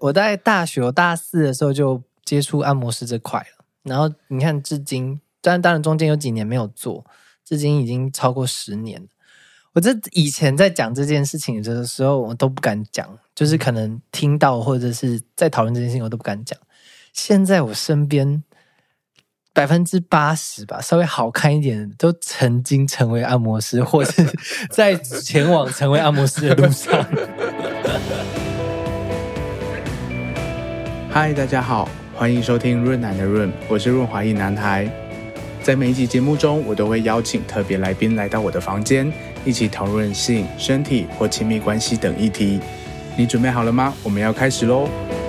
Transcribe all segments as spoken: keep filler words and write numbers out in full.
我在大学我大四的时候就接触按摩师这块了，然后你看至今，当然中间有几年没有做，至今已经超过十年了。我这以前在讲这件事情的时候，我都不敢讲，就是可能听到或者是在讨论这件事情，我都不敢讲。现在我身边百分之八十吧，稍微好看一点的，都曾经成为按摩师，或是在前往成为按摩师的路上。 嗨，大家好，欢迎收听润男的润，我是润滑液男孩。在每一集节目中，我都会邀请特别来宾来到我的房间，一起讨论性、身体或亲密关系等议题。你准备好了吗？我们要开始咯。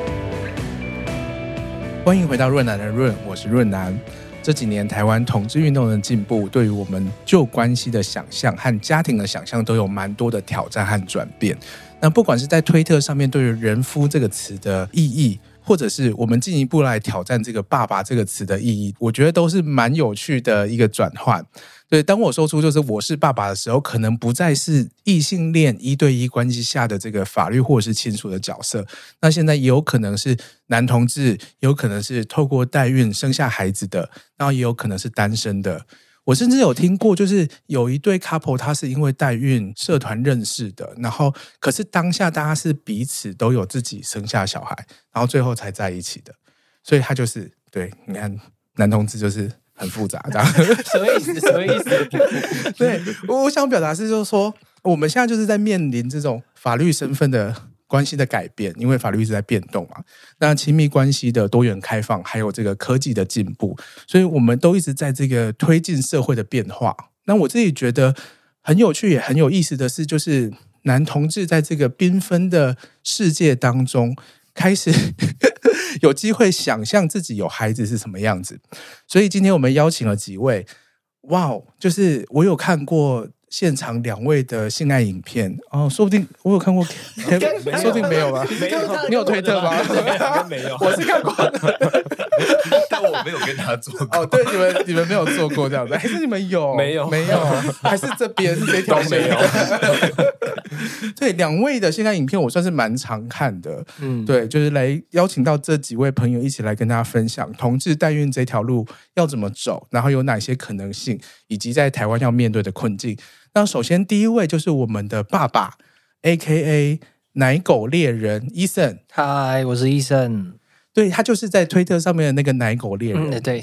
欢迎回到润男的润，我是润男。这几年台湾同志运动的进步，对于我们就关系的想象和家庭的想象都有蛮多的挑战和转变。那不管是在推特上面对于人夫这个词的意义，或者是我们进一步来挑战这个爸爸这个词的意义，我觉得都是蛮有趣的一个转换。对，当我说出就是我是爸爸的时候，可能不再是异性恋一对一关系下的这个法律或者是亲属的角色，那现在也有可能是男同志，有可能是透过代孕生下孩子的，然后也有可能是单身的。我甚至有听过，就是有一对 couple 他是因为代孕社团认识的，然后可是当下大家是彼此都有自己生下小孩，然后最后才在一起的。所以他就是对，你看男同志就是很复杂这样。 什么意思？什么意思？ 对，我想表达是就是说，我们现在就是在面临这种法律身份的关系的改变，因为法律一直在变动嘛。那亲密关系的多元开放，还有这个科技的进步，所以我们都一直在这个推进社会的变化。那我自己觉得很有趣也很有意思的是，就是男同志在这个缤纷的世界当中，开始有机会想象自己有孩子是什么样子。所以今天我们邀请了几位，哇，就是我有看过现场两位的性爱影片哦，说不定我有看过，说不定没有吧？ 没有， 你有推特吗？ 没有， 我是看过的， 但我没有跟他做过。 哦，对，你们你们没有做过这样子，还是你们有？ 没有， 没有，还是这边是这条都没有。 对，两位的性爱影片我算是蛮常看的， 嗯， 对，就是来邀请到这几位朋友一起来跟大家分享同志代孕这条路要怎么走，然后有哪些可能性，以及在台湾要面对的困境。那首先第一位就是我们的爸爸 A K A 奶狗猎人伊森。 嗨，我是伊森。 对，他就是在推特上面的那个奶狗猎人。 嗯，对。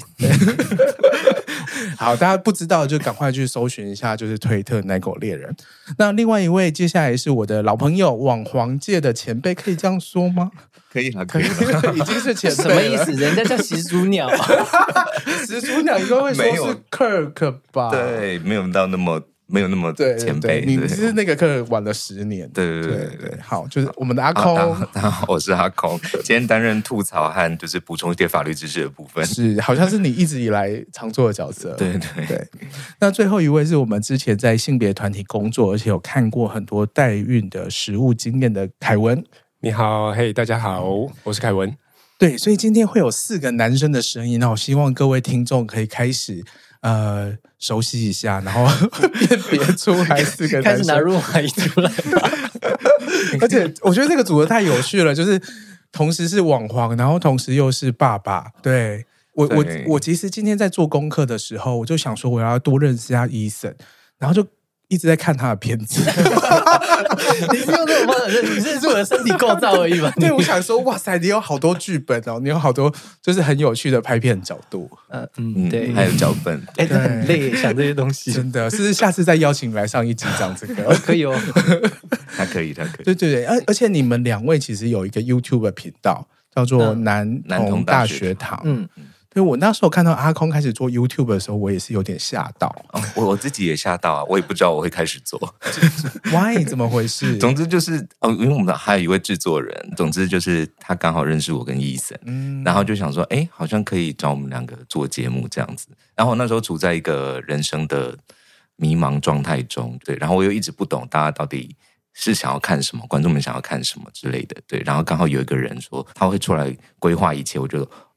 好，大家不知道就赶快去搜寻一下，就是推特奶狗猎人。那另外一位接下来是我的老朋友，网黄界的前辈，可以这样说吗？ 可以了， 可以了，已经是前辈了。 什么意思？人家叫始祖鸟。 始祖鸟应该会说是 Kirk 吧？ 对，没有到那么没有那么前辈。 对对对，你是那个 Kirk 晚了十年。 对对对对, 对, 对好，就是我们的阿空。 啊、大家好，我是阿空，今天担任吐槽和就是补充一些法律知识的部分。 是，好像是你一直以来常做的角色。 对对对。那最后一位是我们之前在性别团体工作，而且有看过很多代孕的实务经验的凯文。 你好，嘿，大家好，我是凯文。 对，所以今天会有四个男生的声音，那我希望各位听众可以开始呃熟悉一下，然后辨别出来四个男生， 开始拿润滑液出来吧。 而且我觉得这个组合太有趣了，就是同时是网黄，然后同时又是爸爸。对，我我我其实今天在做功课的时候，我就想说我要多认识一下伊森，然后就一直在看他的片子。 你是用这种方法，你是我的身体构造而已嘛？ 对，我想说，哇塞，你有好多剧本哦，你有好多就是很有趣的拍片角度。 嗯嗯，对， 还有脚本。 哎，这很累，想这些东西。 真的，是不是下次再邀请你来上一集讲这个？ 可以哦， 他可以，他可以。 对对对，而而且你们两位其实有一个 YouTube 频道，叫做男童大学堂。嗯。对，我那时候看到阿空开始做 YouTube 的时候，我也是有点吓到。 哦、我我自己也吓到啊，我也不知道我会开始做。 Why？ 怎么回事？ 总之就是哦，因为我们还有一位制作人，总之就是他刚好认识我跟伊森，嗯，然后就想说，哎，好像可以找我们两个做节目这样子。然后我那时候处在一个人生的迷茫状态中，对，然后我又一直不懂大家到底是想要看什么，观众们想要看什么之类的，对。然后刚好有一个人说他会出来规划一切，我觉得。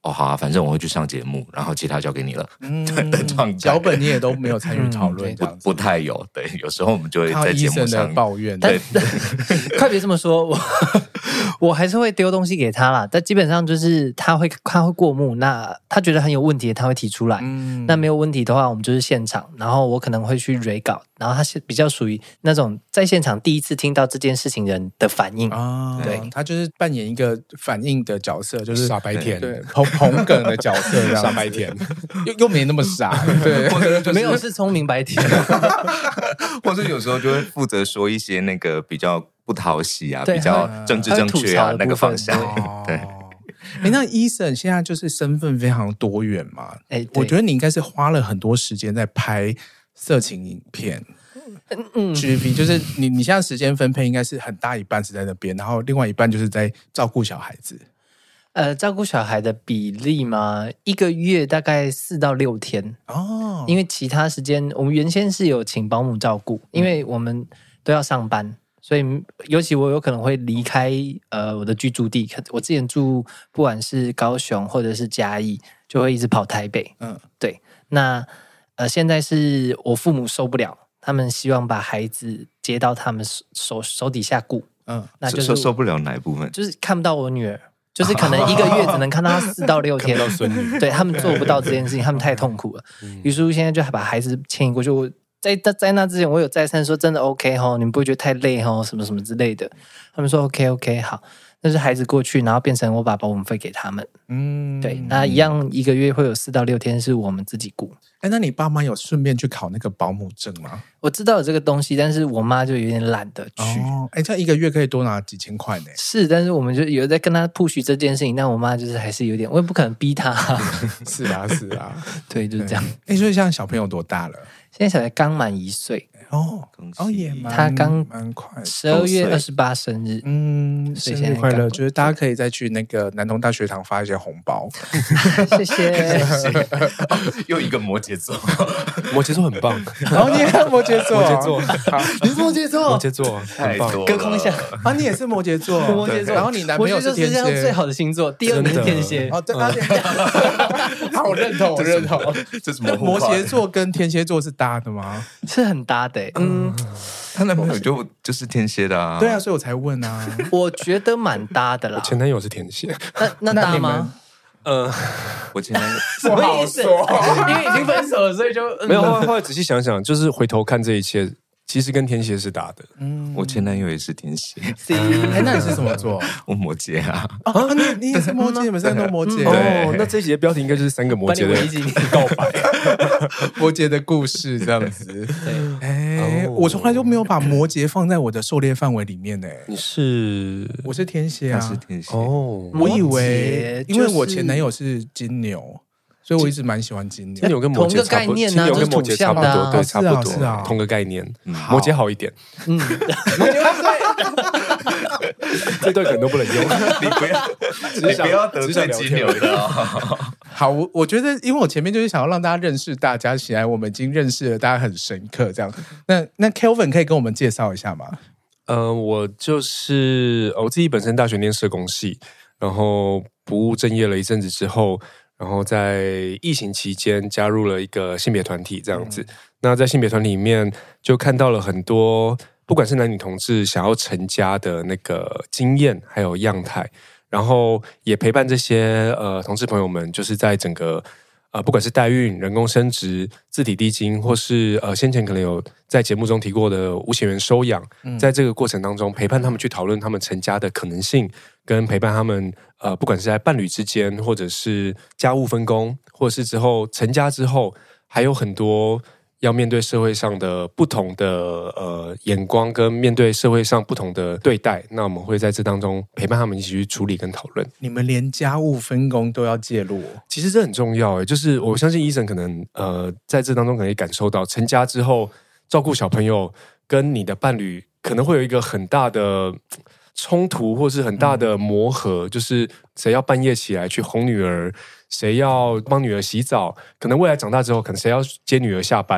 哦好啊，反正我会去上节目，然后其他交给你了。嗯，的状态， 脚本你也都没有参与讨论，这样子不不太有。对，有时候我们就会在节目上抱怨。 对，快别这么说，我我还是会丢东西给他啦。但基本上就是他会他会过目，那他觉得很有问题，他会提出来。嗯，那没有问题的话，我们就是现场，然后我可能会去 re 稿，然后他是比较属于那种在现场第一次听到这件事情人的反应啊。对， 他就是扮演一个反应的角色，就是傻白甜， 对，捧捧梗的角色，这样傻白甜， 又又没那么傻，对， 或者就是没有是聪明白甜， 或者有时候就会负责说一些那个比较不讨喜啊，比较政治正确啊那个方向。对， 哎，那Eason现在就是身份非常多元嘛，哎，我觉得你应该是花了很多时间在拍色情影片。嗯 ，G P 就是你，你现在时间分配应该是很大一半是在那边，然后另外一半就是在照顾小孩子。 呃，照顾小孩的比例嘛，一个月大概四到六天哦。因为其他时间我们原先是有请保姆照顾，因为我们都要上班，所以尤其我有可能会离开呃我的居住地。我之前住不管是高雄或者是嘉义，就会一直跑台北。嗯，对。那呃现在是我父母受不了，他们希望把孩子接到他们手手底下顾。嗯， 那就是受不了哪一部分？ 就是看不到我女儿。就是可能一个月只能看到他四到六天， 看到孙女， 对他们做不到这件事情，他们太痛苦了。嗯、于是现在就把孩子牵引过去。我在在那之前，我有再三说真的 OK 吼，你们不会觉得太累吼，什么什么之类的。他们说 OK OK 好，那是孩子过去，然后变成我把保姆费给他们。嗯，对，那一样一个月会有四到六天是我们自己顾。 哎，那你爸妈有顺便去考那个保姆证吗？ 我知道有这个东西，但是我妈就有点懒得去。 哦，哎，这样一个月可以多拿几千块呢？ 是，但是我们就有在跟他 push 这件事情，但我妈就是还是有点，我也不可能逼她。 是啊，是啊， 对，就是这样。 哎，所以像小朋友多大了？ 现在小孩刚满一岁。 哦，哦也蛮他刚蛮快， 十二月二十八生日， 嗯，生日快乐！就是大家可以再去那个南通大学堂发一些红包， 谢谢。 又一个摩羯座， 摩羯座很棒。 然后你也摩羯座， 摩羯座， 你是摩羯座， 摩羯座很棒。 隔空一下啊，你也是摩羯座， 摩羯座。 然后你男朋友是天蝎， 最好的星座，第二名是天蝎。 哦，对，好，我认同，我认同。 这是摩摩羯座跟天蝎座是搭的吗？ 是很搭的。嗯， 她男朋友就就是天蝎的啊。 对啊，所以我才问啊。 我觉得蛮搭的啦。 我前男友是天蝎， 那那搭吗？ 呃，我前男友什么意思？因为已经分手了，所以就没有。后来仔细想想，就是回头看这一切，其实跟天蝎是搭的。 嗯，我前男友也是天蝎。 哎，那你是什么座？ 我摩羯啊。 啊，你你也是摩羯，你们三个都摩羯。 哦，那这一集的标题应该就是三个摩羯的告白， 摩羯的故事这样子。哎，我从来就没有把摩羯放在我的狩猎范围里面呢。 你是？ 我是天蝎啊， 是天蝎。 哦，我以为，因为我前男友是金牛。所以我一直蛮喜欢金牛， 金牛跟摩羯差不多，金牛跟摩羯差不多，对，差不多， 是啊， 同个概念。摩羯好一点，嗯，摩羯对，这段可能都不能用， 你不要，你不要得罪金牛的。 好，我我觉得，因为我前面就是想要让大家认识大家，起来我们已经认识了，大家很深刻，这样。那那 Kelvin 可以跟我们介绍一下吗？ 呃，我就是我自己本身大学念社工系，然后不务正业了一阵子之后。然后在疫情期间加入了一个性别团体，这样子。嗯、那在性别团体里面，就看到了很多，不管是男女同志想要成家的那个经验，还有样态。然后也陪伴这些呃同志朋友们，就是在整个呃不管是代孕、人工生殖、自体地精，或是呃先前可能有在节目中提过的无血缘收养，嗯、在这个过程当中，陪伴他们去讨论他们成家的可能性。跟陪伴他们，呃，不管是在伴侣之间，或者是家务分工，或者是之后成家之后，还有很多要面对社会上的不同的呃眼光，跟面对社会上不同的对待。那我们会在这当中陪伴他们一起去处理跟讨论。 你们连家务分工都要介入， 其实这很重要诶。就是我相信Eason可能呃在这当中可能也感受到，成家之后照顾小朋友，跟你的伴侣可能会有一个很大的冲突或是很大的磨合，嗯、就是谁要半夜起来去哄女儿，谁要帮女儿洗澡，可能未来长大之后，可能谁要接女儿下班，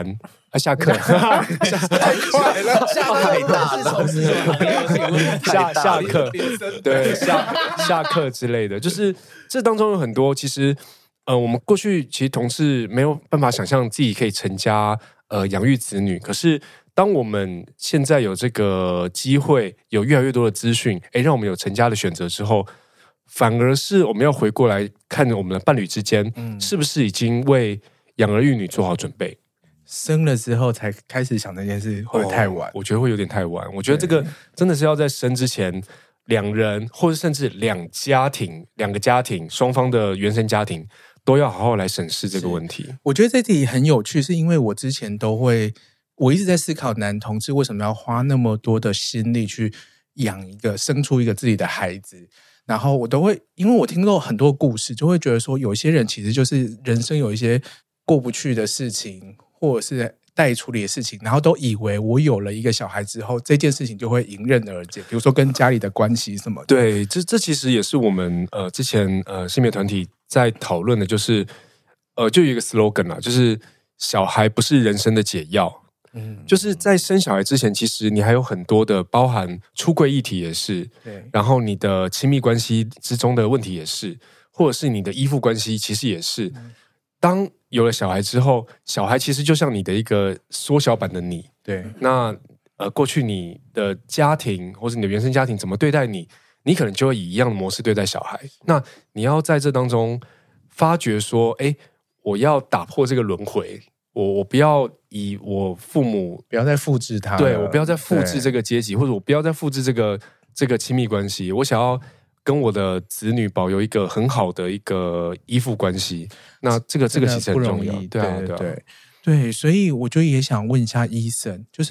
啊，下课， 太快了， 下课太大了， 下下课，对，下下课之类的，就是这当中有很多，其实呃，我们过去其实同志没有办法想象自己可以成家，呃，养育子女，可是当我们现在有这个机会，有越来越多的资讯，哎，让我们有成家的选择之后，反而是我们要回过来看我们的伴侣之间，嗯、是不是已经为养儿育女做好准备？ 生了之后才开始想这件事，会不会太晚？ 哦，我觉得会有点太晚。我觉得这个真的是要在生之前，两人或者甚至两家庭、两个家庭双方的原生家庭都要好好来审视这个问题。 我觉得这题很有趣，是因为我之前都会，我一直在思考男同志为什么要花那么多的心力去养一个、生出一个自己的孩子。然后我都会，因为我听过很多故事，就会觉得说，有些人其实就是人生有一些过不去的事情，或者是待处理的事情，然后都以为我有了一个小孩之后，这件事情就会迎刃而解。比如说跟家里的关系什么的。 对，这这其实也是我们呃之前呃性别团体在讨论的，就是呃就有一个 slogan 啊，就是小孩不是人生的解药。嗯，就是在生小孩之前，其实你还有很多的包含出柜议题也是，对，然后你的亲密关系之中的问题也是，或者是你的依附关系，其实也是。嗯，当有了小孩之后，小孩其实就像你的一个缩小版的你。 对， 那呃，过去你的家庭或者你的原生家庭怎么对待你，你可能就会以一样的模式对待小孩。那你要在这当中发觉说，哎，我要打破这个轮回，我我不要以我父母不要再复制他， 对，我不要再复制这个阶级，或者我不要再复制这个这个亲密关系，我想要跟我的子女保有一个很好的一个依附关系。那这个这个其实很重要， 对啊，对对对，所以我就也想问一下医生，就是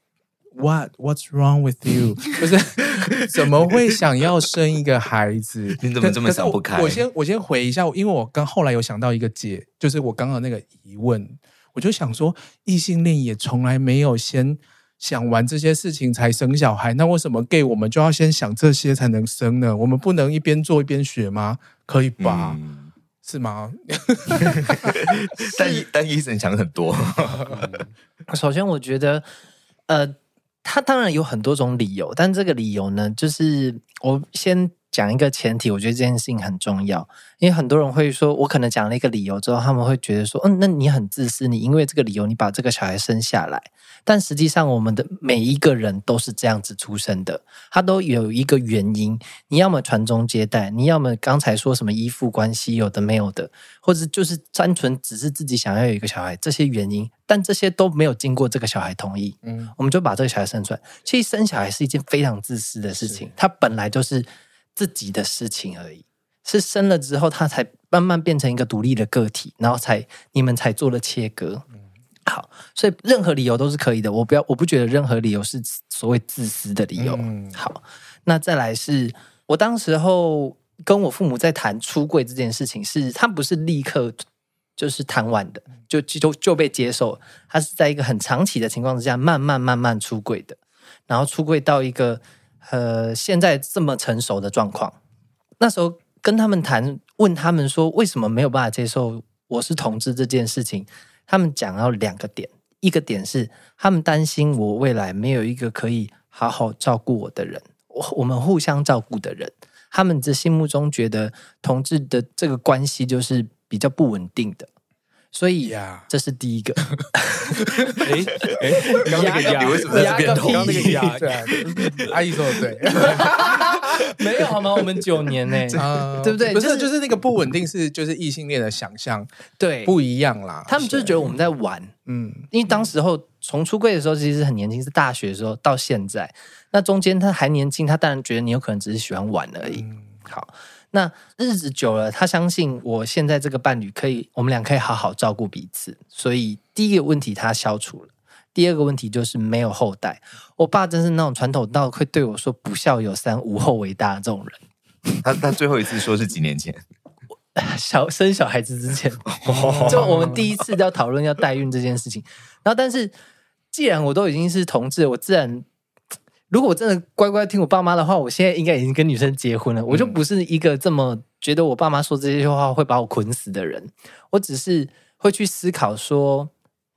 What What's wrong with you？ 就是怎么会想要生一个孩子？ 你怎么这么想不开？ 我, 我先我先回一下，因为我刚后来有想到一个解，就是我刚刚那个疑问，我就想说，异性恋也从来没有先想完这些事情才生小孩，那为什么 gay 我们就要先想这些才能生呢？我们不能一边做一边学吗？可以吧？嗯，是吗？ 但但医生想很多。 首先，我觉得，呃，他当然有很多种理由，但这个理由呢，就是我先讲一个前提，我觉得这件事情很重要，因为很多人会说，我可能讲了一个理由之后，他们会觉得说，嗯，那你很自私，你因为这个理由，你把这个小孩生下来。但实际上，我们的每一个人都是这样子出生的，他都有一个原因。你要么传宗接代，你要么刚才说什么依附关系，有的没有的，或者就是单纯只是自己想要有一个小孩，这些原因，但这些都没有经过这个小孩同意，嗯，我们就把这个小孩生出来。其实生小孩是一件非常自私的事情，它本来就是自己的事情而已，是生了之后，他才慢慢变成一个独立的个体，然后才你们才做了切割。好，所以任何理由都是可以的，我不要，我不觉得任何理由是所谓自私的理由。嗯，好，那再来是我当时候跟我父母在谈出柜这件事情，是他不是立刻就是谈完的，就就就被接受，他是在一个很长期的情况之下，慢慢慢慢出柜的，然后出柜到一个呃现在这么成熟的状况。那时候跟他们谈，问他们说为什么没有办法接受我是同志这件事情。他们讲到两个点，一个点是他们担心我未来没有一个可以好好照顾我的人，我们互相照顾的人，他们在心目中觉得同志的这个关系就是比较不稳定的，所以这是第一个。 哎哎，刚那个牙， 你为什么在这边头？ 刚那个牙，对啊，阿姨说的对。 没有好吗？我们九年呢、欸呃，对不对？ 不是，就是、就是那个不稳定是就是异性恋的想象， 对， 不一样啦。 他们就是觉得我们在玩，嗯，因为当时候从出柜的时候其实很年轻，是大学的时候到现在，那中间他还年轻，他当然觉得你有可能只是喜欢玩而已。嗯、好，那日子久了，他相信我现在这个伴侣可以，我们俩可以好好照顾彼此，所以第一个问题他消除了。第二个问题就是没有后代，我爸真是那种传统到会对我说不孝有三无后为大的这种人。 他他最后一次说是几年前？ 小生小孩子之前，就我们第一次要讨论要代孕这件事情。然后，但是既然我都已经是同志，我自然如果我真的乖乖听我爸妈的话，我现在应该已经跟女生结婚了。嗯、我就不是一个这么觉得我爸妈说这些话会把我捆死的人，我只是会去思考说，那。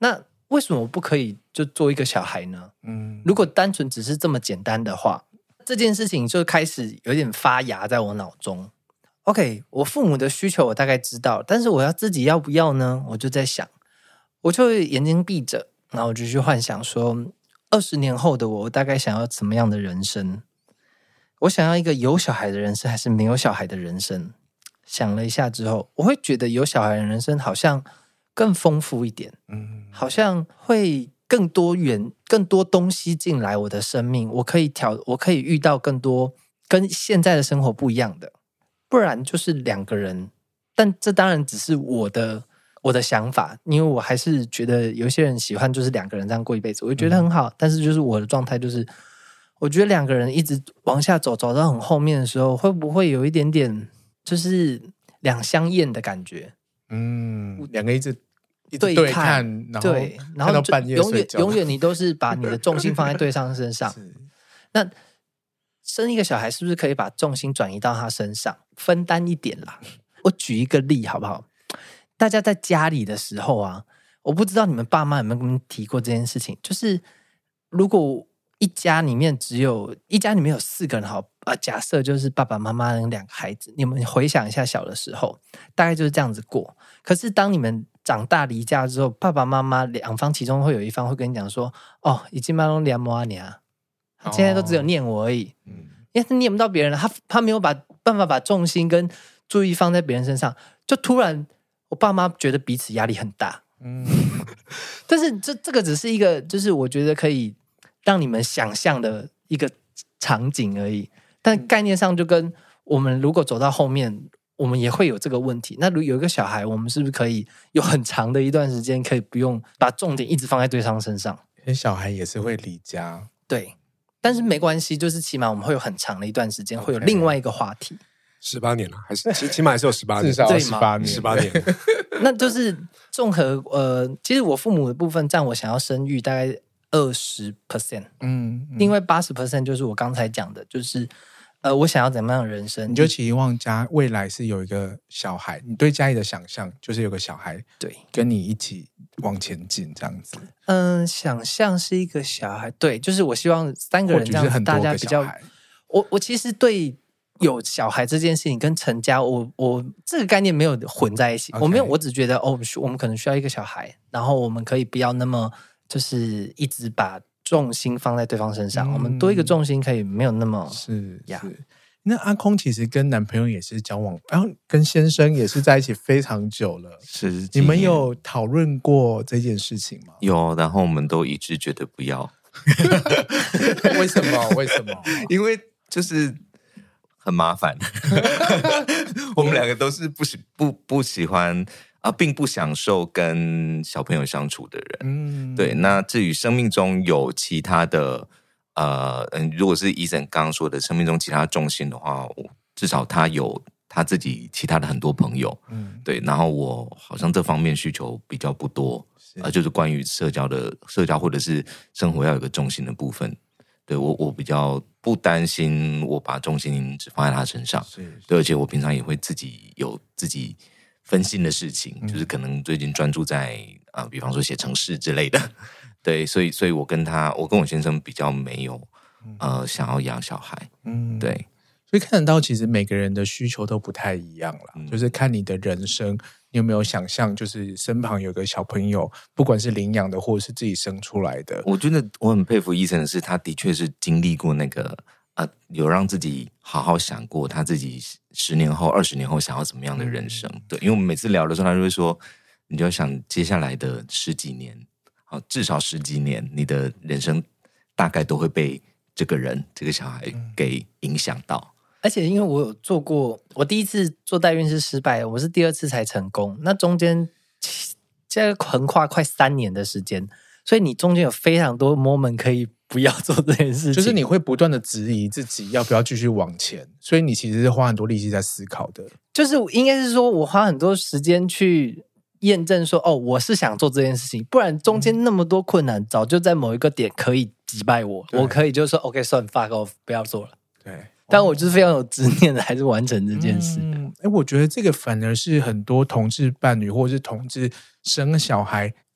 为什么我不可以就做一个小孩呢？ 嗯， 如果单纯只是这么简单的话，这件事情就开始有点发芽在我脑中。OK， 我父母的需求我大概知道，但是我要自己要不要呢？我就在想，我就眼睛闭着，然后我就去幻想说，二十年后的我，我大概想要怎么样的人生？我想要一个有小孩的人生，还是没有小孩的人生？想了一下之后，我会觉得有小孩的人生好像更丰富一点，嗯，好像会更多元、更多东西进来我的生命，我可以挑，我可以遇到更多跟现在的生活不一样的。不然就是两个人，但这当然只是我的我的想法，因为我还是觉得有些人喜欢就是两个人这样过一辈子，我觉得很好。嗯、但是就是我的状态就是，我觉得两个人一直往下走，走到很后面的时候，会不会有一点点就是两相厌的感觉？ 嗯，两个一直一直对对看，然后对，然后看到半夜永睡觉， 远永远你都是把你的重心放在对方身上。那生一个小孩是不是可以把重心转移到他身上，分担一点啦？我举一个例好不好？大家在家里的时候啊，我不知道你们爸妈有没有跟你们提过这件事情，就是如果一家里面只有一家里面有四个人好啊，假设就是爸爸妈妈跟两个孩子，你们回想一下小的时候，大概就是这样子过。可是当你们长大离家之后，爸爸妈妈两方其中会有一方会跟你讲说：“哦，已经慢慢连摸你啊。”现在都只有念我而已，嗯，因为他念不到别人了，他他没有把办法把重心跟注意放在别人身上，就突然我爸妈觉得彼此压力很大，嗯，但是这这个只是一个，就是我觉得可以让你们想象的一个场景而已，但概念上就跟我们如果走到后面，我们也会有这个问题。那如果有一个小孩，我们是不是可以有很长的一段时间可以不用把重点一直放在对方身上？ 因为小孩也是会离家， 对。但是没关系，就是起码我们会有很长的一段时间， okay. 会有另外一个话题。 十八年了，还是起码还是有十八年， 至少十八年， 十八年。 那就是综合呃，其实我父母的部分占我想要生育大概二十 percent， 嗯，另外八十 percent 就是我刚才讲的，就是呃，我想要怎么样的人生？ 你就期望家未来是有一个小孩，你对家里的想象就是有个小孩， 对， 跟你一起往前进这样子。 嗯，想象是一个小孩，对，就是我希望三个人这样子，大家比较。我我其实对有小孩这件事情跟成家，我我这个概念没有混在一起。Okay. 我没有，我只觉得哦，我们可能需要一个小孩，然后我们可以不要那么就是一直把重心放在对方身上，嗯、我们多一个重心可以没有那么是呀。是那阿空其实跟男朋友也是交往，然后跟先生也是在一起非常久了。 是， 你们有讨论过这件事情吗？ 有，然后我们都一致觉得不要。 为什么？为什么？ 因为就是很麻烦。我们两个都是不喜不不喜欢啊，并不享受跟小朋友相处的人。嗯，对。那至于生命中有其他的。呃，嗯，如果是医生刚刚说的生命中其他重心的话，至少他有他自己其他的很多朋友，嗯，对。然后我好像这方面需求比较不多，呃，就是关于社交的社交或者是生活要有个重心的部分，对我我比较不担心我把重心只放在他身上，对，而且我平常也会自己有自己分心的事情，嗯、就是可能最近专注在啊、呃，比方说写程式之类的。对，所以，所以我跟他，我跟我先生比较没有，呃，想要养小孩，嗯，对， 所以看得到，其实每个人的需求都不太一样啦，嗯、就是看你的人生，你有没有想象，就是身旁有个小朋友，不管是领养的，或者是自己生出来的。 我觉得我很佩服医生的是，他的确是经历过那个，呃，有让自己好好想过他自己十年后、二十年后想要怎么样的人生。嗯、对，因为我们每次聊的时候，他就会说，你就要想接下来的十几年。好，至少十几年，你的人生大概都会被这个人、这个小孩给影响到。 而且，因为我有做过，我第一次做代孕是失败的，我是第二次才成功。那中间现在横跨快三年的时间，所以你中间有非常多 moment 可以不要做这件事情， 就是你会不断的质疑自己要不要继续往前，所以你其实是花很多力气在思考的。 就是应该是说我花很多时间去。验证说哦，我是想做这件事情，不然中间那么多困难，嗯、早就在某一个点可以击败我，我可以就说 OK， 算 fuck off， 不要做了。 对， 但我就是非常有执念的，还是完成这件事。 嗯，哎，我觉得这个反而是很多同志伴侣或者是同志生小孩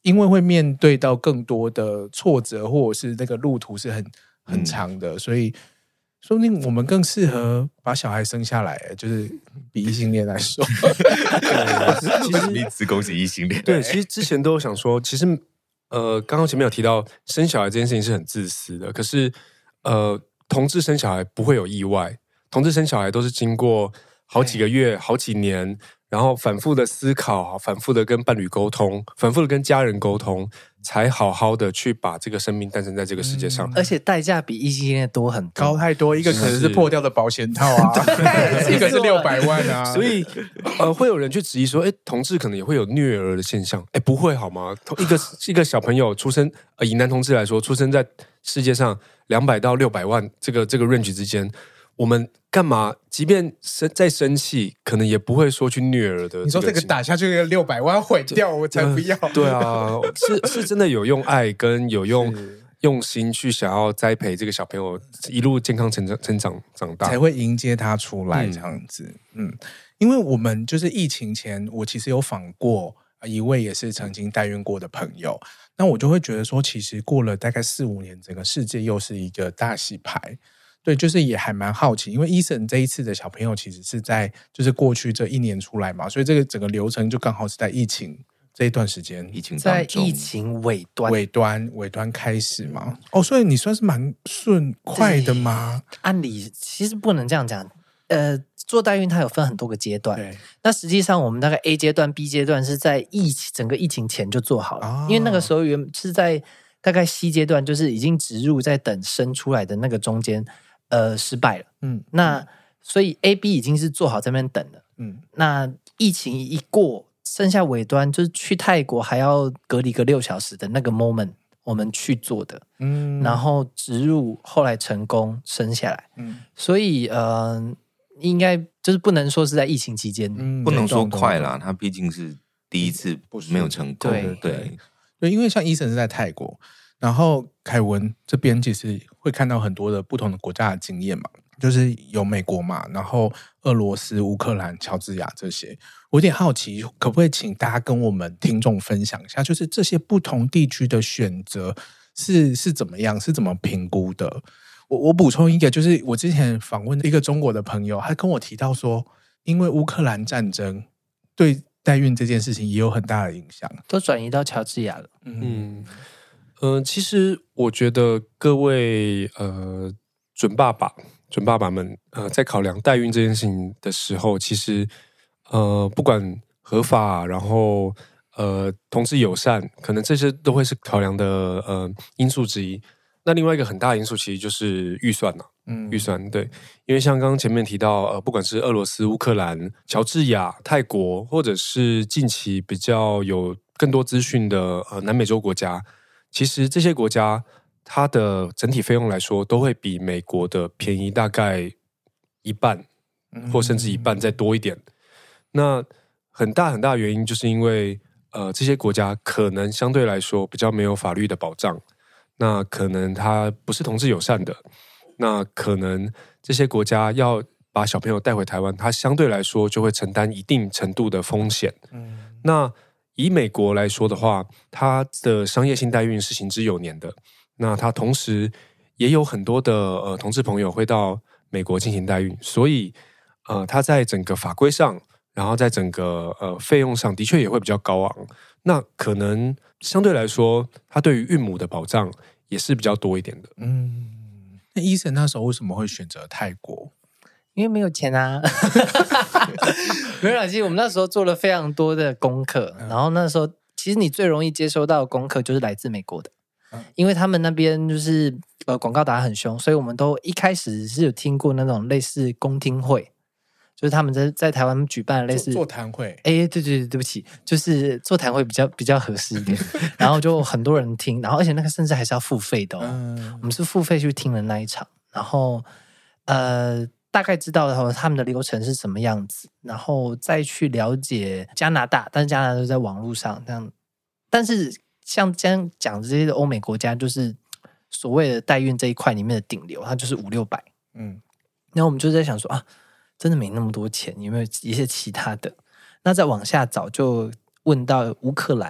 因为会面对到更多的挫折，或者是那个路途是很很长的，嗯、所以说不定我们更适合把小孩生下来，就是比异性恋来说。 其实你只恭喜异性恋。 对，其实之前都有想说，其实呃，刚刚前面有提到生小孩这件事情是很自私的，可是呃，同志生小孩不会有意外，同志生小孩都是经过好几个月、好几年。然后反复的思考，反复的跟伴侣沟通，反复的跟家人沟通，才好好的去把这个生命诞生在这个世界上。 嗯、而且代价比异性恋多很多， 高太多。一个可能是破掉的保险套啊，一个是六百万啊。 所以呃，会有人去质疑说，哎，同志可能也会有虐儿的现象？哎，不会好吗？一个一个小朋友出生，呃，以男同志来说，出生在世界上两百到六百万这个这个 range 之间。我们干嘛？即便生再生气，可能也不会说去虐儿的。 你说这个打下去六百万毁掉，我才不要。 对啊，是是真的有用爱跟有用用心去想要栽培这个小朋友一路健康成长成长长大， 才会迎接他出来这样子。嗯, 嗯，因为我们就是疫情前，我其实有访过一位也是曾经代孕过的朋友，那我就会觉得说，其实过了大概四五年，整个世界又是一个大洗牌。对，就是也还蛮好奇，因为Eason这一次的小朋友其实是在就是过去这一年出来嘛，所以这个整个流程就刚好是在疫情这一段时间， 疫情在疫情尾端尾端尾端开始嘛。哦，所以你算是蛮顺快的吗？ 按理其实不能这样讲，呃，做代孕它有分很多个阶段， 对， 那实际上我们大概 A 阶段、B 阶段是在疫情整个疫情前就做好了，哦、因为那个时候原是在大概 C 阶段，就是已经植入在等生出来的那个中间。呃，失败了，嗯，那所以 A、B 已经是做好在那边等了，嗯，那疫情一过，剩下尾端就是去泰国还要隔离个六小时的那个 moment， 我们去做的，嗯，然后植入，后来成功生下来，嗯，所以呃，应该就是不能说是在疫情期间， 嗯、不能说快啦，他毕竟是第一次没有成功， 对对 对, 对，因为像Eason是在泰国。然后凯文这边其实会看到很多的不同的国家的经验嘛，就是有美国嘛，然后俄罗斯、乌克兰、乔治亚这些。我有点好奇，可不可以请大家跟我们听众分享一下，就是这些不同地区的选择是是怎么样，是怎么评估的？我我补充一个，就是我之前访问一个中国的朋友，他跟我提到说，因为乌克兰战争对代孕这件事情也有很大的影响， 都转移到乔治亚了。 嗯。嗯呃，其实我觉得各位呃准爸爸、准爸爸们，呃，在考量代孕这件事情的时候，其实呃，不管合法，然后呃，同志友善，可能这些都会是考量的呃因素之一。那另外一个很大的因素，其实就是预算呐、啊，嗯，预算对，因为像刚刚前面提到，呃，不管是俄罗斯、乌克兰、乔治亚、泰国，或者是近期比较有更多资讯的呃南美洲国家。其实这些国家，它的整体费用来说，都会比美国的便宜大概一半，或甚至一半再多一点。嗯、那很大很大的原因，就是因为呃，这些国家可能相对来说比较没有法律的保障，那可能它不是同志友善的，那可能这些国家要把小朋友带回台湾，它相对来说就会承担一定程度的风险。嗯，那以美国来说的话，它的商业性代孕是行之有年的。那它同时也有很多的呃同志朋友会到美国进行代孕，所以呃，它在整个法规上，然后在整个呃费用上的确也会比较高昂。那可能相对来说，它对于孕母的保障也是比较多一点的。 嗯，那Eason那时候为什么会选择泰国？ 因为没有钱啊。没有啦，其实我们那时候做了非常多的功课，然后那时候其实你最容易接收到的功课就是来自美国的，因为他们那边就是呃广告打得很凶，所以我们都一开始是有听过那种类似公听会，就是他们在在台湾举办类似座谈会。 哎，对对对，对不起，就是座谈会比较比较合适一点。然后就很多人听，然后而且那个甚至还是要付费的哦。嗯、我们是付费去听了那一场，然后呃。大概知道他们的流程是什么样子，然后再去了解加拿大，但是加拿大都在网络上这样。但是像这样讲这些欧美国家，就是所谓的代孕这一块里面的顶流，它就是五六百。嗯，然后我们就在想说啊，真的没那么多钱，有没有一些其他的？那再往下找，就问到乌克兰，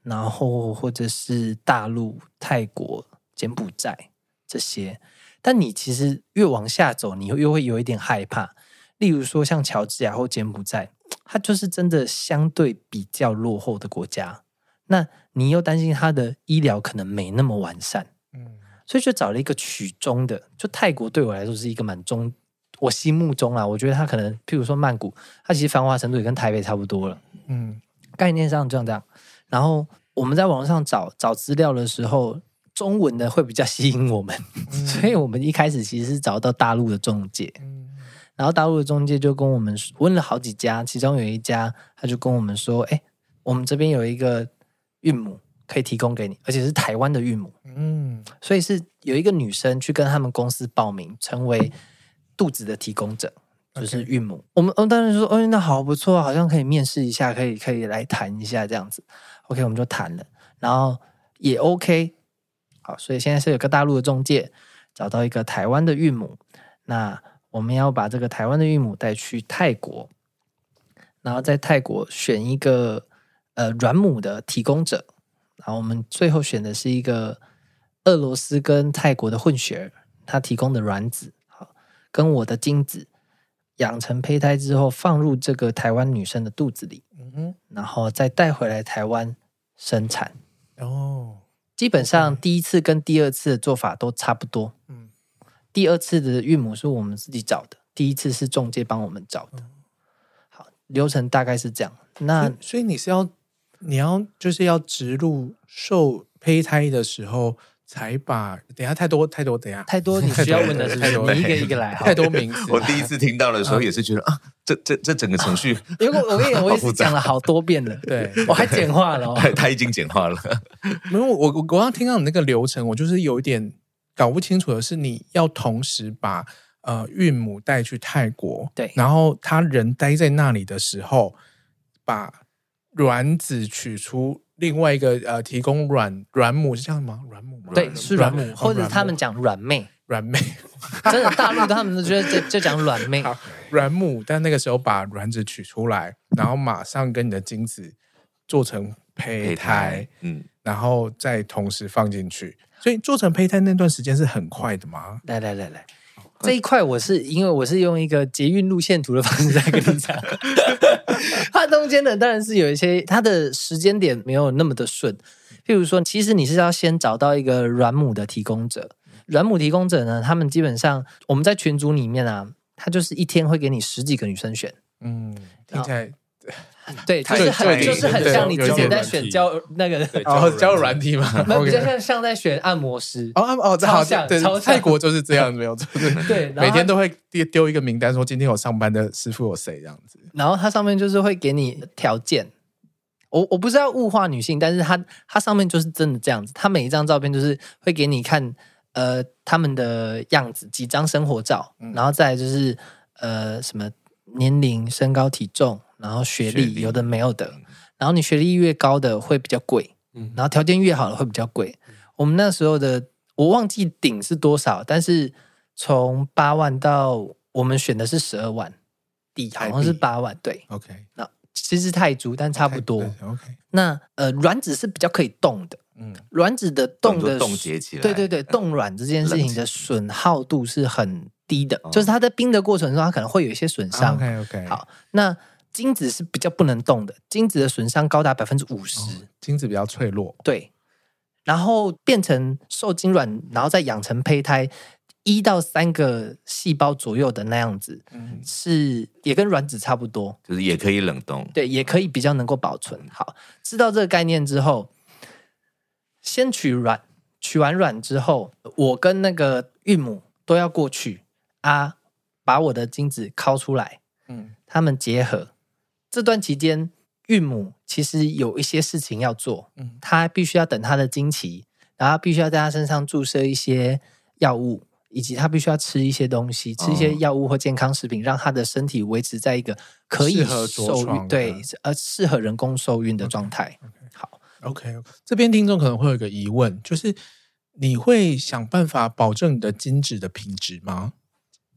然后或者是大陆、泰国、柬埔寨这些。但你其实越往下走，你又会有一点害怕。例如说像乔治亚或柬埔寨，它就是真的相对比较落后的国家。那你又担心它的医疗可能没那么完善，嗯，所以就找了一个取中的。就泰国对我来说是一个蛮中，我心目中啊，我觉得它可能，譬如说曼谷，它其实繁华程度也跟台北差不多了，嗯，概念上就这样。然后我们在网上找找资料的时候，中文的会比较吸引我们，嗯、所以我们一开始其实是找到大陆的中介，嗯，然后大陆的中介就跟我们问了好几家，其中有一家他就跟我们说，哎，我们这边有一个孕母可以提供给你，而且是台湾的孕母，嗯，所以是有一个女生去跟他们公司报名，成为肚子的提供者，就是孕母。Okay. 我们我们当时说，哦，那好不错，好像可以面试一下，可以可以来谈一下这样子。OK， 我们就谈了，然后也 OK。好，所以现在是有个大陆的中介找到一个台湾的孕母，那我们要把这个台湾的孕母带去泰国，然后在泰国选一个呃卵母的提供者，然后我们最后选的是一个俄罗斯跟泰国的混血儿，他提供的卵子，好，跟我的精子养成胚胎之后放入这个台湾女生的肚子里，嗯哼，然后再带回来台湾生产。哦，基本上第一次跟第二次的做法都差不多。嗯，第二次的孕母是我们自己找的，第一次是中介帮我们找的。好，流程大概是这样。那所, 所以你是要你要就是要植入受胚胎的时候才把，等一下太多太多，等一下太多你需要问的是不是？你一个一个来， 太多名字。 我第一次听到的时候也是觉得、嗯、啊，这这这整个程序， 因为我跟你讲，我也是讲了好多遍了， 对， 我还简化了、哦他，他已经简化了。 没有，我我我刚刚听到你那个流程，我就是有一点搞不清楚的是，你要同时把呃孕母带去泰国， 对， 然后他人待在那里的时候，把卵子取出。另外一个呃，提供卵卵母是这样吗？卵母吗？ 对，是卵母，或者他们讲卵妹， 卵妹， 真的大陆他们都觉得就就讲卵妹， 卵母。但那个时候把卵子取出来，然后马上跟你的精子做成胚胎，嗯，然后再同时放进去。所以做成胚胎那段时间是很快的吗？ 来来来来，这一块我是因为我是用一个捷运路线图的方式在跟你讲。它中间呢，当然是有一些它的时间点没有那么的顺。譬如说，其实你是要先找到一个卵母的提供者。卵母提供者呢，他们基本上我们在群组里面啊，他就是一天会给你十几个女生选。嗯， 听起来对，就是很就是很像你之前在选交那个哦交友软体嘛， 比较像像在选按摩师哦哦， 超像对， 超像泰国就是这样，没有错。 对， 每天都会丢一个名单，说今天有上班的师傅有谁这样子。 然后它上面就是会给你条件，我我不是要物化女性，但是它它上面就是真的这样子，它每一张照片就是会给你看呃他们的样子，几张生活照，嗯、然后再来就是呃什么年龄、身高、体重，然后学历，学历有的没有的，然后你学历越高的会比较贵，嗯、然后条件越好的会比较贵。嗯、我们那时候的我忘记顶是多少，但是从八万到我们选的是十二万。底好像是八万，对 ，OK， 那其实泰铢，但差不多 ，OK。 那呃，卵子是比较可以动的，嗯，卵子的动的冻结起来， 对对对，冻卵这件事情的损耗度是很低的，就是它在冰的过程中，它可能会有一些损伤 ，OK OK。 好，那精子是比较不能动的，精子的损伤高达百分之五十， 精子比较脆弱， 对，然后变成受精卵，然后再养成胚胎。一到三个细胞左右的那样子，嗯、是也跟卵子差不多， 就是也可以冷冻， 对，也可以比较能够保存。好，知道这个概念之后，先取卵，取完卵之后，我跟那个孕母都要过去啊，把我的精子拷出来，嗯，他们结合。这段期间，孕母其实有一些事情要做，嗯，她必须要等她的经期，然后必须要在她身上注射一些药物。以及他必须要吃一些东西，吃一些药物或健康食品，让他的身体维持在一个可以受孕，对，呃，适合人工受孕的状态。Okay, okay. 好 ，OK， 这边听众可能会有一个疑问，就是你会想办法保证你的精子的品质吗？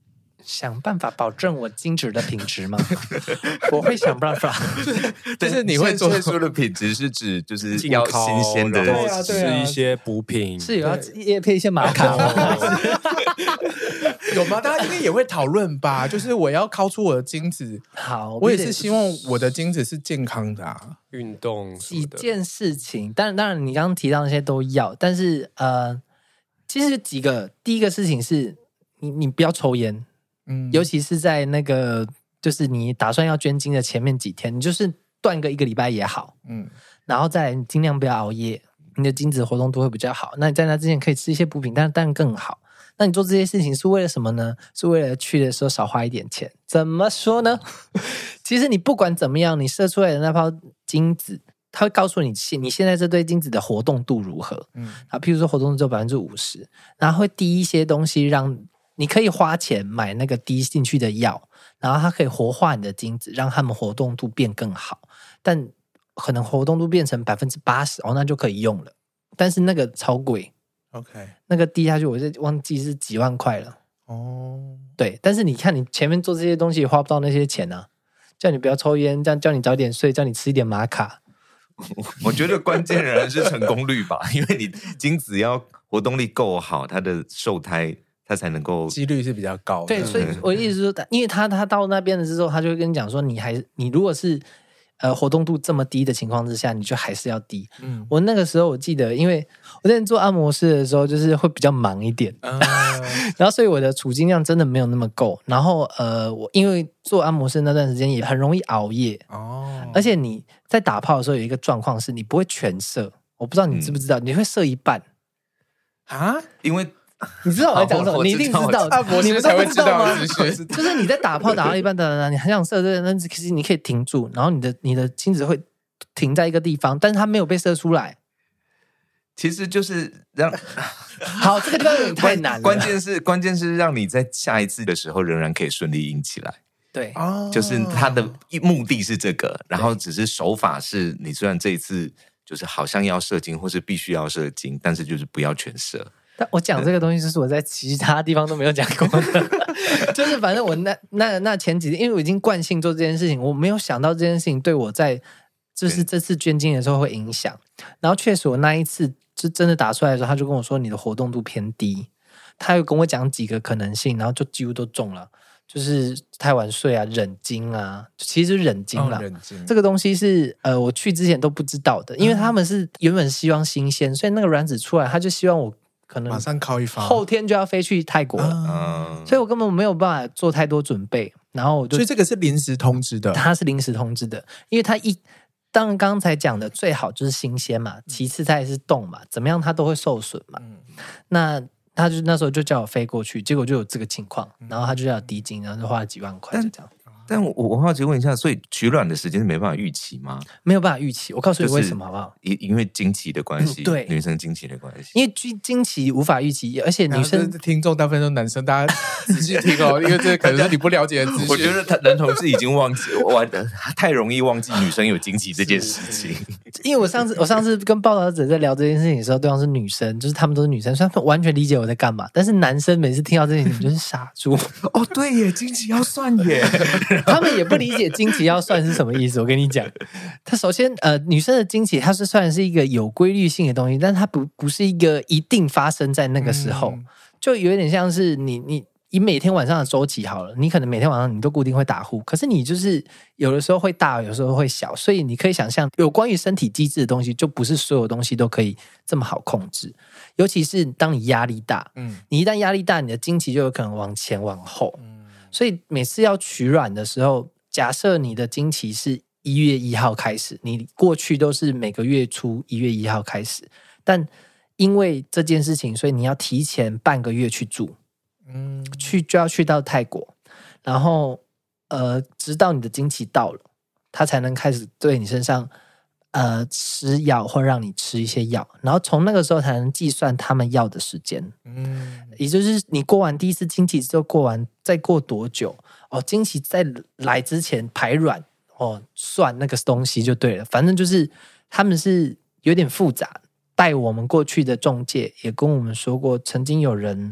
想办法保证我精子的品质吗？我会想办法。 就是你会做说的品质是指就是进要口新鲜的， 然后对啊对啊吃一些补品， 是有要业配一些玛卡吗？ 有吗？大家应该也会讨论吧？就是我要敲出我的精子， 好， 我也是希望我的精子是健康的啊。 运动什么的几件事情，当然，当然，你刚刚提到那些都要，但是呃，其实有几个，第一个事情是你你不要抽烟， 嗯， 尤其是在那个就是你打算要捐精的前面几天，你就是断个一个礼拜也好， 嗯， 然后再来你尽量不要熬夜，你的精子活动度会比较好。那你在那之前可以吃一些补品，但当然更好。那你做这些事情是为了什么呢？是为了去的时候少花一点钱。怎么说呢？其实你不管怎么样，你射出来的那泡精子，它会告诉你你现在这堆精子的活动度如何。嗯，啊，譬如说活动度只有百分之五十，然后会滴一些东西，让你可以花钱买那个滴进去的药，然后它可以活化你的精子，让它们活动度变更好。但可能活动度变成百分之八十哦，那就可以用了。但是那个超贵。 OK， 那个滴下去，我就忘记是几万块了。 哦， 对，但是你看，你前面做这些东西也花不到那些钱啊。叫你不要抽烟，这样叫你早点睡，叫你吃一点玛卡。 我觉得关键仍然是成功率吧，因为你精子要活动力够好，它的受胎它才能够几率是比较高的。 对，所以我的意思是说，因为他他到那边了之后，他就会跟你讲说，你还你如果是。呃，活动度这么低的情况之下，你就还是要低。嗯，我那个时候我记得，因为我之前做按摩师的时候，就是会比较忙一点，嗯、然后所以我的储精量真的没有那么够。然后呃，我因为做按摩师那段时间也很容易熬夜哦，而且你在打炮的时候有一个状况是你不会全射，我不知道你知不知道，嗯、你会射一半啊， 因为。 你知道我在讲什么？你一定知道， 按摩师才会知道吗？ 就是你在打炮打到一半的，你很想射这个，但是其实你可以停住，然后你的你的精子会停在一个地方，但是它没有被射出来。 其实就是让好，这个地方有点太难了。 关键是关键是让你在下一次的时候仍然可以顺利硬起来。 对， 就是它的目的是这个，然后只是手法是你虽然这一次就是好像要射精或是必须要射精，但是就是不要全射。 但我讲这个东西，就是我在其他地方都没有讲过的，就是反正我那那那前几天，因为我已经惯性做这件事情，我没有想到这件事情对我在就是这次捐精的时候会影响。然后确实我那一次就真的打出来的时候，他就跟我说你的活动度偏低，他又跟我讲几个可能性，然后就几乎都中了，就是太晚睡啊、忍精啊，其实就是忍精啦。哦、忍精这个东西是呃我去之前都不知道的，因为他们是原本希望新鲜，所以那个卵子出来，他就希望我。可能马上靠一发， 后天就要飞去泰国了，嗯、所以我根本没有办法做太多准备。然后我就， 所以这个是临时通知的， 它是临时通知的，因为它一当然刚才讲的最好就是新鲜嘛，其次它也是冻嘛，怎么样它都会受损嘛。嗯、那他就那时候就叫我飞过去，结果就有这个情况，然后他就叫我滴精，然后就花了几万块，就这样。 但我我好奇问一下，所以取卵的时间是没办法预期吗？ 没有办法预期，我告诉你为什么好不好？ 因因为经期的关系、嗯，对，女生经期的关系， 因为经期无法预期，而且女生听众大部分都男生，大家仔细听哦，因为这可能是你不了解的资讯。 我觉得他男同志已经忘记，玩的太容易忘记女生有经期这件事情。 因为我上次我上次跟报道者在聊这件事情的时候，对方是女生，就是他们都是女生，所以他们完全理解我在干嘛。但是男生每次听到这件事情就是傻猪。 哦，对耶，经期要算耶， 他们也不理解。经期要算是什么意思？我跟你讲，它首先呃，女生的经期它是算是一个有规律性的东西，但它不不是一个一定发生在那个时候，嗯、就有点像是你你你每天晚上的周期好了，你可能每天晚上你都固定会打呼，可是你就是有的时候会大，有时候会小，所以你可以想象，有关于身体机制的东西，就不是所有东西都可以这么好控制，尤其是当你压力大，嗯，你一旦压力大，你的经期就有可能往前往后，嗯，所以每次要取卵的时候。假设你的经期是一月一号开始，你过去都是每个月初一月一号开始，但因为这件事情，所以你要提前半个月去住，嗯，去就要去到泰国，然后呃，直到你的经期到了，他才能开始对你身上呃吃药或让你吃一些药，然后从那个时候才能计算他们要的时间，嗯，也就是你过完第一次经期之后，过完再过多久？哦，经期在来之前排卵哦，算那个东西就对了。反正就是他们是有点复杂。带我们过去的中介也跟我们说过，曾经有人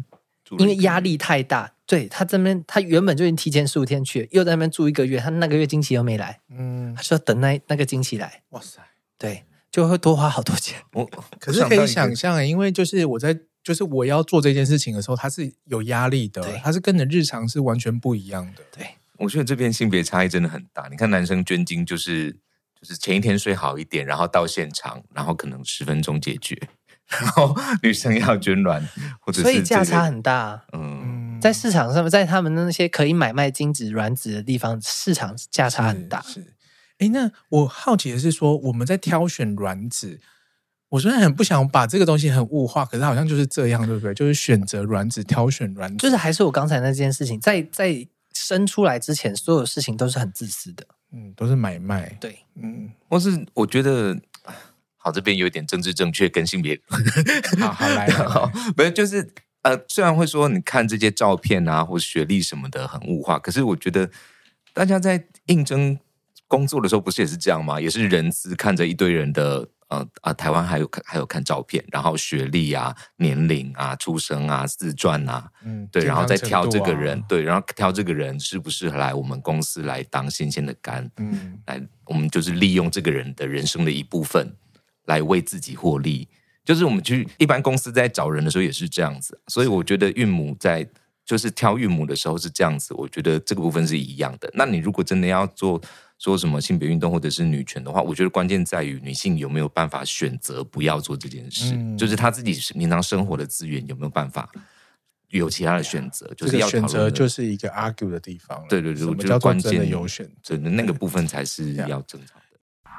因为压力太大。对，他这边他原本就已经提前十五天去了，又在那边住一个月，他那个月经期又没来，嗯，他说等那那个经期来，哇塞，对，就会多花好多钱。 我可是可以想象，因为就是我在就是我要做这件事情的时候，他是有压力的，他是跟你的日常是完全不一样的。 对， 我觉得这边性别差异真的很大。你看男生捐精就是就是前一天睡好一点，然后到现场，然后可能十分钟解决。然后女生要捐卵，或者是、 所以价差很大。嗯，在市场上，在他们那些可以买卖精子卵子的地方，市场价差很大。 是，哎，那我好奇的是说，我们在挑选卵子，我虽然很不想把这个东西很物化，可是好像就是这样，对不对？就是选择卵子，挑选卵子， 就是还是我刚才那件事情，在在生出来之前，所有事情都是很自私的。 嗯，都是买卖。 对， 嗯，或是我觉得。好，这边有点政治正确跟性别， 好好来，好， 不是就是呃，虽然会说你看这些照片啊，或学历什么的很物化，可是我觉得大家在应征工作的时候，不是也是这样吗？也是人资看着一堆人的呃啊，台湾还有还有看照片，然后学历啊、年龄啊、出生啊、自传啊，嗯，对，然后再挑这个人，对，然后挑这个人适不适合来我们公司来当新鲜的肝，嗯，来我们就是利用这个人的人生的一部分。来为自己获利，就是我们去一般公司在找人的时候也是这样子，所以我觉得孕母在就是挑孕母的时候是这样子，我觉得这个部分是一样的。那你如果真的要做说什么性别运动或者是女权的话，我觉得关键在于女性有没有办法选择不要做这件事，嗯、就是她自己平常生活的资源有没有办法有其他的选择，就是要这个选择就是一个 argue 的地方。 对对对，我觉得关键的有选择， 那个部分才是要争吵的。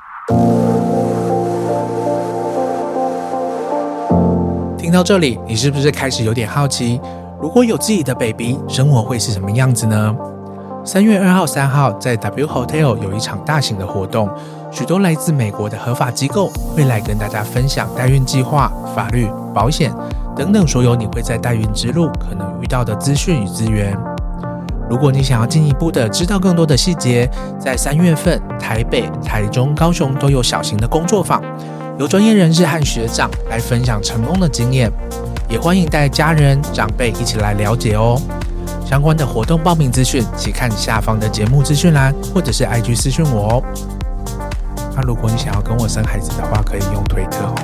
听到这里，你是不是开始有点好奇，如果有自己的 baby， 生活会是什么样子呢？三月二号、三号在 W Hotel 有一场大型的活动，许多来自美国的合法机构会来跟大家分享代孕计划、法律、保险等等所有你会在代孕之路可能遇到的资讯与资源。如果你想要进一步的知道更多的细节，在三月份台北、台中、高雄都有小型的工作坊，由专业人士和学长来分享成功的经验，也欢迎带家人长辈一起来了解哦。相关的活动报名资讯，请看下方的节目资讯栏，或者是 I G 私讯我哦。那如果你想要跟我生孩子的话，可以用推特哦。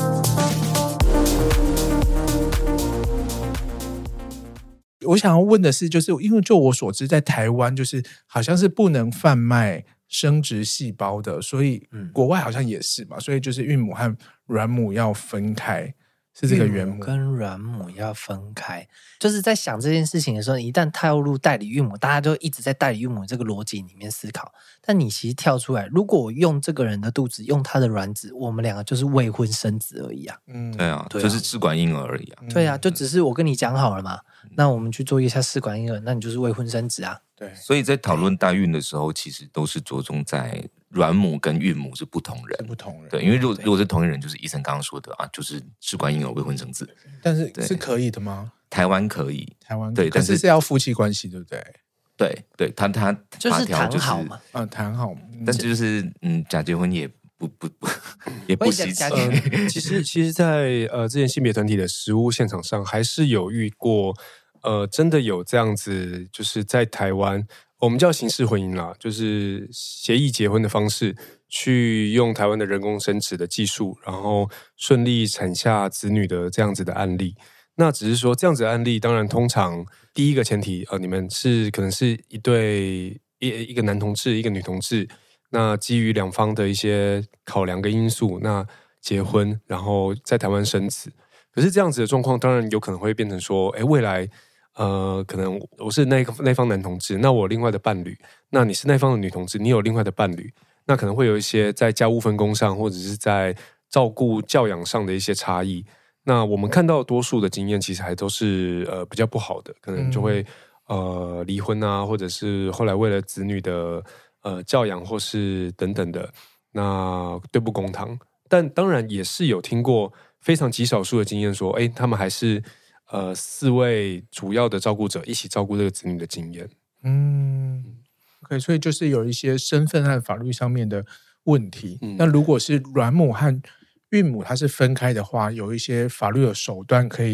我想要问的是，就是因为就我所知，在台湾就是好像是不能贩卖生殖细胞的，所以国外好像也是嘛，所以就是孕母和卵母要分开，是这个原母跟卵母要分开。就是在想这件事情的时候，一旦跳入代理孕母，大家就一直在代理孕母这个逻辑里面思考。但你其实跳出来，如果我用这个人的肚子，用他的卵子，我们两个就是未婚生子而已啊。 嗯，对啊，对啊，就是试管婴儿而已啊。 对啊，就只是我跟你讲好了嘛，嗯、那我们去做一下试管婴儿，那你就是未婚生子啊。 对， 所以在讨论代孕的时候，其实都是着重在卵母跟孕母是不同人， 是不同人。 对，因为如果如果是同一人，就是医生刚刚说的啊，就是试管婴儿未婚生子。 但是是可以的吗？ 台湾可以， 台湾对， 但是是要夫妻关系，对不对？ 对对，他他就是谈好嘛， 嗯，谈好， 但就是嗯，假结婚也不不不也不稀奇。 呃、其实其实在，在呃之前性别团体的实务现场上，还是有遇过，呃，真的有这样子，就是在台湾，我们叫刑事婚姻啦，就是协议结婚的方式，去用台湾的人工生殖的技术，然后顺利产下子女的这样子的案例。那只是说这样子的案例，当然通常第一个前提，呃，你们是可能是一对一一个男同志，一个女同志，那基于两方的一些考量跟因素，那结婚，然后在台湾生子。可是这样子的状况，当然有可能会变成说，哎，未来呃，可能我是那个那方男同志，那我有另外的伴侣，那你是那方的女同志，你有另外的伴侣，那可能会有一些在家务分工上，或者是在照顾教养上的一些差异。那我们看到多数的经验，其实还都是呃比较不好的，可能就会、嗯、呃离婚啊，或者是后来为了子女的呃教养或是等等的，那对簿公堂。但当然也是有听过非常极少数的经验说，哎，他们还是呃四位主要的照顾者一起照顾这个子女的经验。 嗯 ，OK， 所以就是有一些身份和法律上面的问题。嗯、那如果是卵母和孕母它是分开的话，有一些法律的手段可以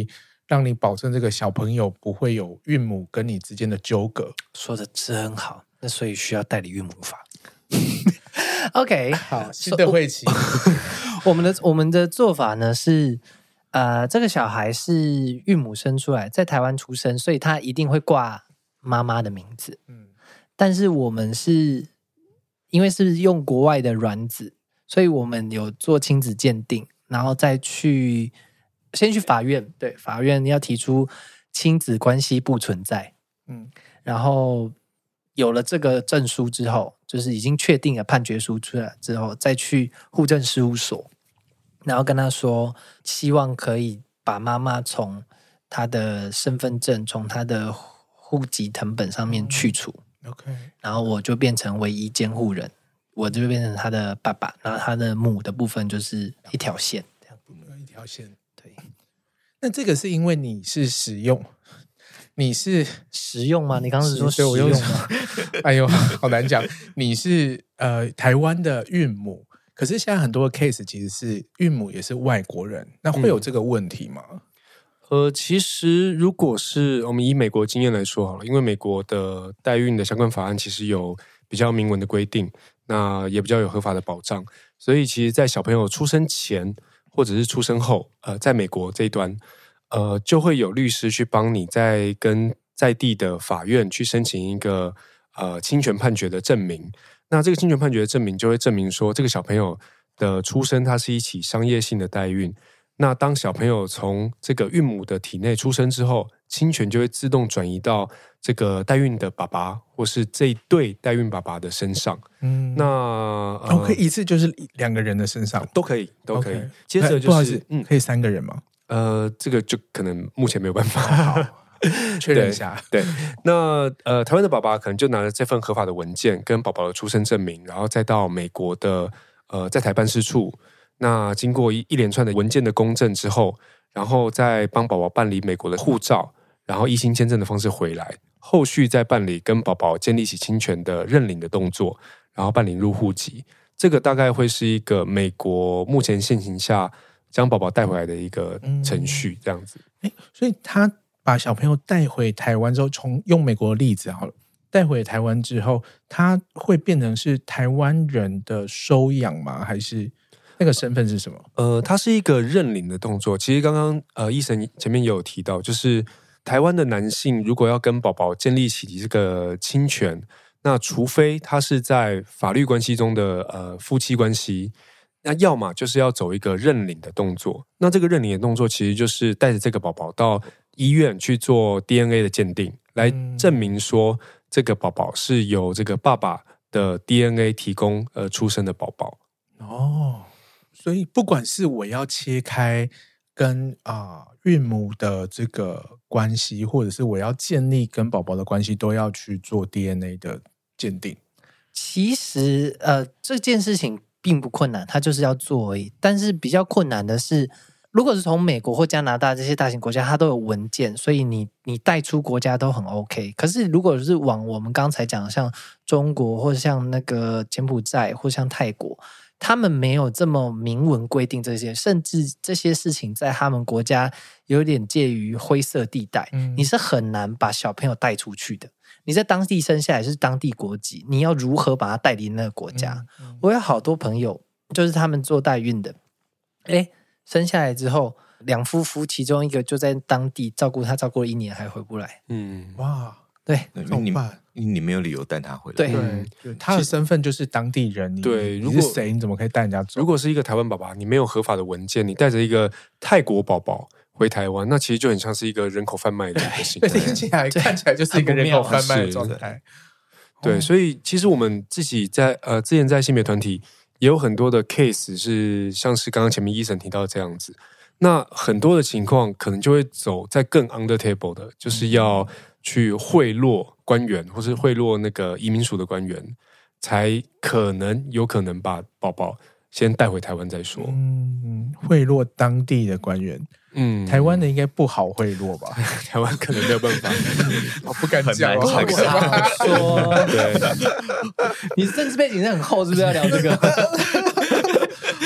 让你保证这个小朋友不会有孕母跟你之间的纠葛？ 说的真好，那所以需要代理孕母法。OK， 好，新的会期， 我们的我们的做法呢是，呃，这个小孩是孕母生出来，在台湾出生，所以他一定会挂妈妈的名字。嗯，但是我们是因为是用国外的卵子，所以我们有做亲子鉴定，然后再去先去法院，对，法院要提出亲子关系不存在。嗯，然后有了这个证书之后，就是已经确定了判决书出来之后，再去户政事务所，然后跟他说，希望可以把妈妈从他的身份证、从他的户籍誊本上面去除。 OK， 然后我就变成唯一监护人，我就变成他的爸爸，然后他的母的部分就是一条线，这样一条线。 对， 那这个是因为你是使用。你是实用吗？你刚刚是说实用吗？ 哎呦，好难讲。你是呃台湾的孕母，可是现在很多的 case 其实是孕母也是外国人，那会有这个问题吗？ 嗯、呃，其实如果是我们以美国经验来说好了，因为美国的代孕的相关法案其实有比较明文的规定，那也比较有合法的保障，所以其实，在小朋友出生前或者是出生后，呃，在美国这一端。呃，就会有律师去帮你在跟在地的法院去申请一个呃侵权判决的证明。那这个侵权判决的证明就会证明说，这个小朋友的出生它是一起商业性的代孕。那当小朋友从这个孕母的体内出生之后，侵权就会自动转移到这个代孕的爸爸或是这一对代孕爸爸的身上。嗯，那呃、哦，可以一次就是两个人的身上都可以，都可以。Okay. 接着就是，不好意思，嗯，可以三个人吗？ 呃，这个就可能目前没有办法确认一下。 对，对那呃，台湾的爸爸可能就拿着这份合法的文件跟宝宝的出生证明，然后再到美国的呃在台办事处，那经过一一连串的文件的公证之后，然后再帮宝宝办理美国的护照，然后依新签证的方式回来，后续再办理跟宝宝建立起亲权的认领的动作，然后办理入户籍。这个大概会是一个美国目前现行下将宝宝带回来的一个程序，这样子。 嗯、所以他把小朋友带回台湾之后，从用美国的例子好了，带回台湾之后，他会变成是台湾人的收养吗？还是那个身份是什么？ 呃，它是一个认领的动作。其实刚刚呃，医生前面也有提到，就是台湾的男性如果要跟宝宝建立起这个亲权，那除非他是在法律关系中的呃夫妻关系。那要么就是要走一个认领的动作，那这个认领的动作其实就是带着这个宝宝到医院去做 D N A 的鉴定，来证明说这个宝宝是由这个爸爸的 D N A 提供呃出生的宝宝。 哦，所以不管是我要切开跟啊、呃、孕母的这个关系，或者是我要建立跟宝宝的关系，都要去做 D N A 的鉴定。 其实呃这件事情并不困难，他就是要做而已。但是比较困难的是，如果是从美国或加拿大这些大型国家，它都有文件，所以你你带出国家都很 OK。可是如果是往我们刚才讲的像中国或者像那个柬埔寨或像泰国，他们没有这么明文规定这些，甚至这些事情在他们国家有点介于灰色地带、嗯、你是很难把小朋友带出去的。你在当地生下来是当地国籍，你要如何把他带离那个国家、嗯嗯、我有好多朋友就是他们做代孕的，诶生下来之后两夫妇其中一个就在当地照顾他，照顾了一年还回不来。嗯， 哇， 对， 怎么办？你没有理由带他回来。 对、 嗯、对，他的身份就是当地人。 对， 你是谁？你怎么可以带人家走？ 如果是一个台湾宝宝，你没有合法的文件，你带着一个泰国宝宝回台湾，那其实就很像是一个人口贩卖的一个行为， 听起来看起来就是一个人口贩卖的状态。 对，所以其实我们自己在呃之前在性别团体也有很多的 case 是像是刚刚前面医生提到的这样子。那很多的情况可能就会走在更 under table 的，就是要去贿赂官员，或是贿赂那个移民署的官员，才可能有可能把宝宝先带回台湾再说。 嗯，贿赂当地的官员。嗯，台湾的应该不好贿赂吧？ 台湾可能没有办法， 我不敢讲， 不好说。对，你政治背景是很厚，是不是要聊这个？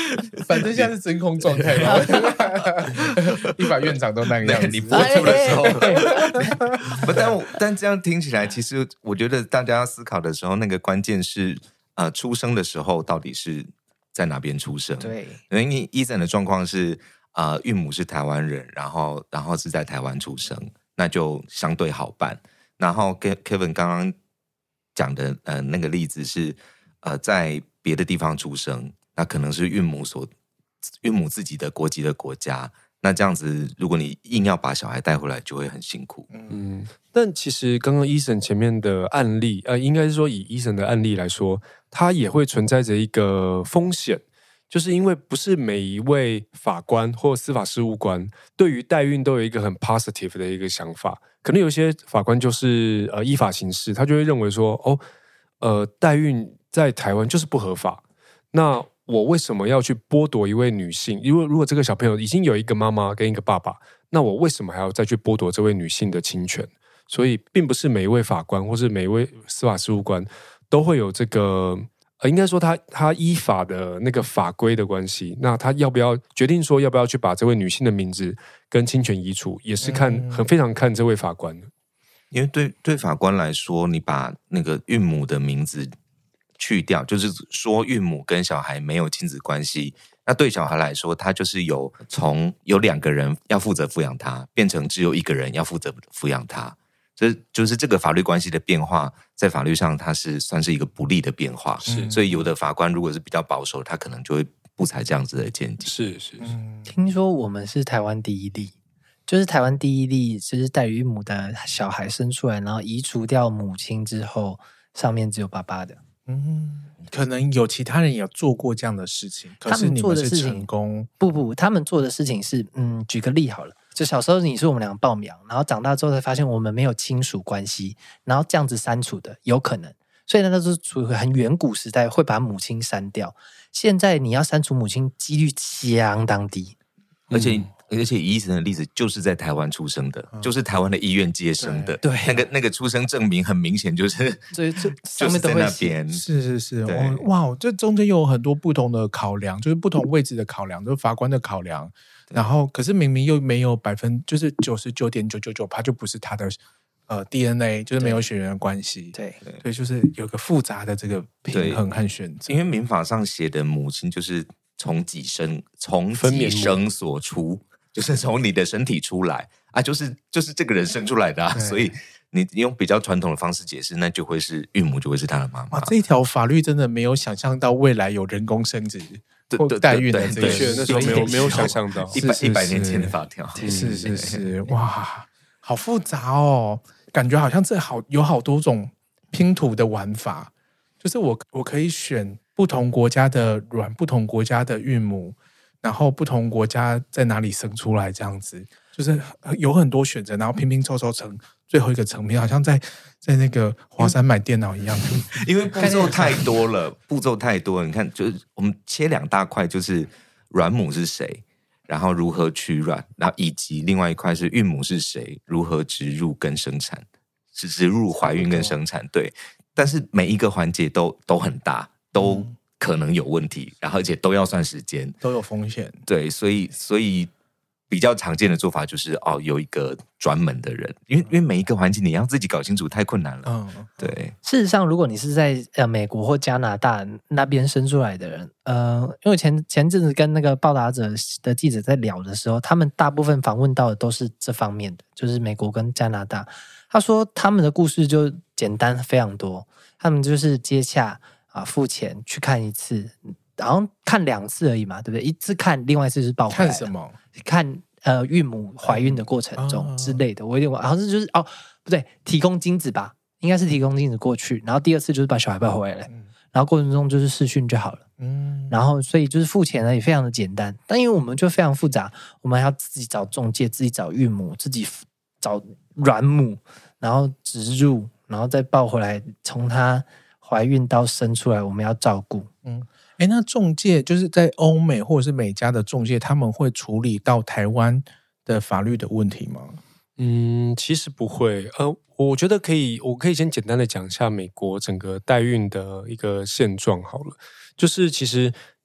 反正现在是真空状态嘛，立法院长都那个样子。 你播出的时候，不，但我但这样听起来，其实我觉得大家要思考的时候，那个关键是呃，出生的时候到底是在哪边出生？ 对， 因为Ethan的状况是呃，孕母是台湾人，然后然后是在台湾出生，那就相对好办。然后 Kevin 刚刚讲的呃那个例子是呃在别的地方出生，那可能是孕母所孕母自己的国籍的国家，那这样子如果你硬要把小孩带回来，就会很辛苦。 嗯，但其实刚刚Ethan前面的案例，呃，应该是说以Ethan的案例来说，它也会存在着一个风险。就是因为不是每一位法官或司法事务官对于代孕都有一个很 positive 的一个想法，可能有些法官就是呃依法行事，他就会认为说，哦，呃，代孕在台湾就是不合法，那我为什么要去剥夺一位女性？因为如果这个小朋友已经有一个妈妈跟一个爸爸，那我为什么还要再去剥夺这位女性的侵权？所以，并不是每一位法官或是每一位司法事务官都会有这个。呃，应该说他他依法的那个法规的关系，那他要不要决定说要不要去把这位女性的名字跟侵权移除，也是看、嗯、很非常看这位法官的。 因为对对法官来说，你把那个孕母的名字去掉，就是说孕母跟小孩没有亲子关系。那对小孩来说，他就是有从有两个人要负责抚养他，变成只有一个人要负责抚养他。这就是这个法律关系的变化，在法律上它是算是一个不利的变化，是，所以有的法官如果是比较保守，他可能就会不采这样子的见解。 是是是、 嗯，听说我们是台湾第一例，就是台湾第一例，就是代孕母的小孩生出来，然后移除掉母亲之后，上面只有爸爸的。 嗯，可能有其他人也有做过这样的事情，可是你们是成功？ 不不，他们做的事情是，嗯，举个例好了。就小时候你是我们两个抱苗，然后长大之后才发现我们没有亲属关系，然后这样子删除的有可能，所以那都是处于很远古时代会把母亲删掉。现在你要删除母亲几率相当低， 而且、嗯、而且以医生的例子就是在台湾出生的，嗯、就是台湾的医院接生的， 对， 那个那个出生证明很明显就是对，就就是在那边， 是是是，哇，这中间有很多不同的考量，就是不同位置的考量，就是法官的考量。然后，可是明明又没有百分，就是九十九点九九九趴，就不是他的呃 D N A， 就是没有血缘的关系。 对， 所以就是有个复杂的这个平衡和选择。 因为民法上写的母亲就是从己生，从己生所出，就是从你的身体出来啊，就是就是这个人生出来的啊，所以你用比较传统的方式解释，那就会是孕母就会是他的妈妈。 这一条法律真的没有想象到未来有人工生殖。或代孕的这个， 那时候没有没有想象到一百一百年前的法条， 是是是，哇，好复杂哦，感觉好像这好有好多种拼图的玩法，就是我我可以选不同国家的卵，不同国家的孕母，然后不同国家在哪里生出来，这样子，就是有很多选择，然后拼拼凑凑成最后一个成品，好像在在那个华山买电脑一样， 因为步骤太多了，步骤太多了。你看，就是我们切两大块，就是卵母是谁，然后如何取卵，然后以及另外一块是孕母是谁，如何植入跟生产，是植入怀孕跟生产。对，但是每一个环节都都很大，都可能有问题，然后而且都要算时间， 都有风险。 对，所以所以。比较常见的做法就是哦，有一个专门的人，因为因为每一个环节你要自己搞清楚太困难了。嗯，对。 事实上，如果你是在呃美国或加拿大那边生出来的人，呃，因为前前阵子跟那个报答者的记者在聊的时候，他们大部分访问到的都是这方面的，就是美国跟加拿大。他说他们的故事就简单非常多，他们就是接洽啊，付钱去看一次。好像看两次而已嘛，对不对？一次看，另外一次是抱回来的。 看什么？ 看呃孕母怀孕的过程中之类的。我有点忘，好像是就是哦，不对，提供精子吧，应该是提供精子过去，然后第二次就是把小孩抱回来，嗯、然后过程中就是视讯就好了。嗯，然后所以就是付钱呢也非常的简单，但因为我们就非常复杂，我们还要自己找中介，自己找孕母，自己找卵母，然后植入，然后再抱回来，从她怀孕到生出来，我们要照顾。 嗯。哎，那仲介就是在欧美或者是美加的仲介，他们会处理到台湾的法律的问题吗？ 嗯，其实不会。呃，我觉得可以，我可以先简单的讲一下美国整个代孕的一个现状好了。就是其实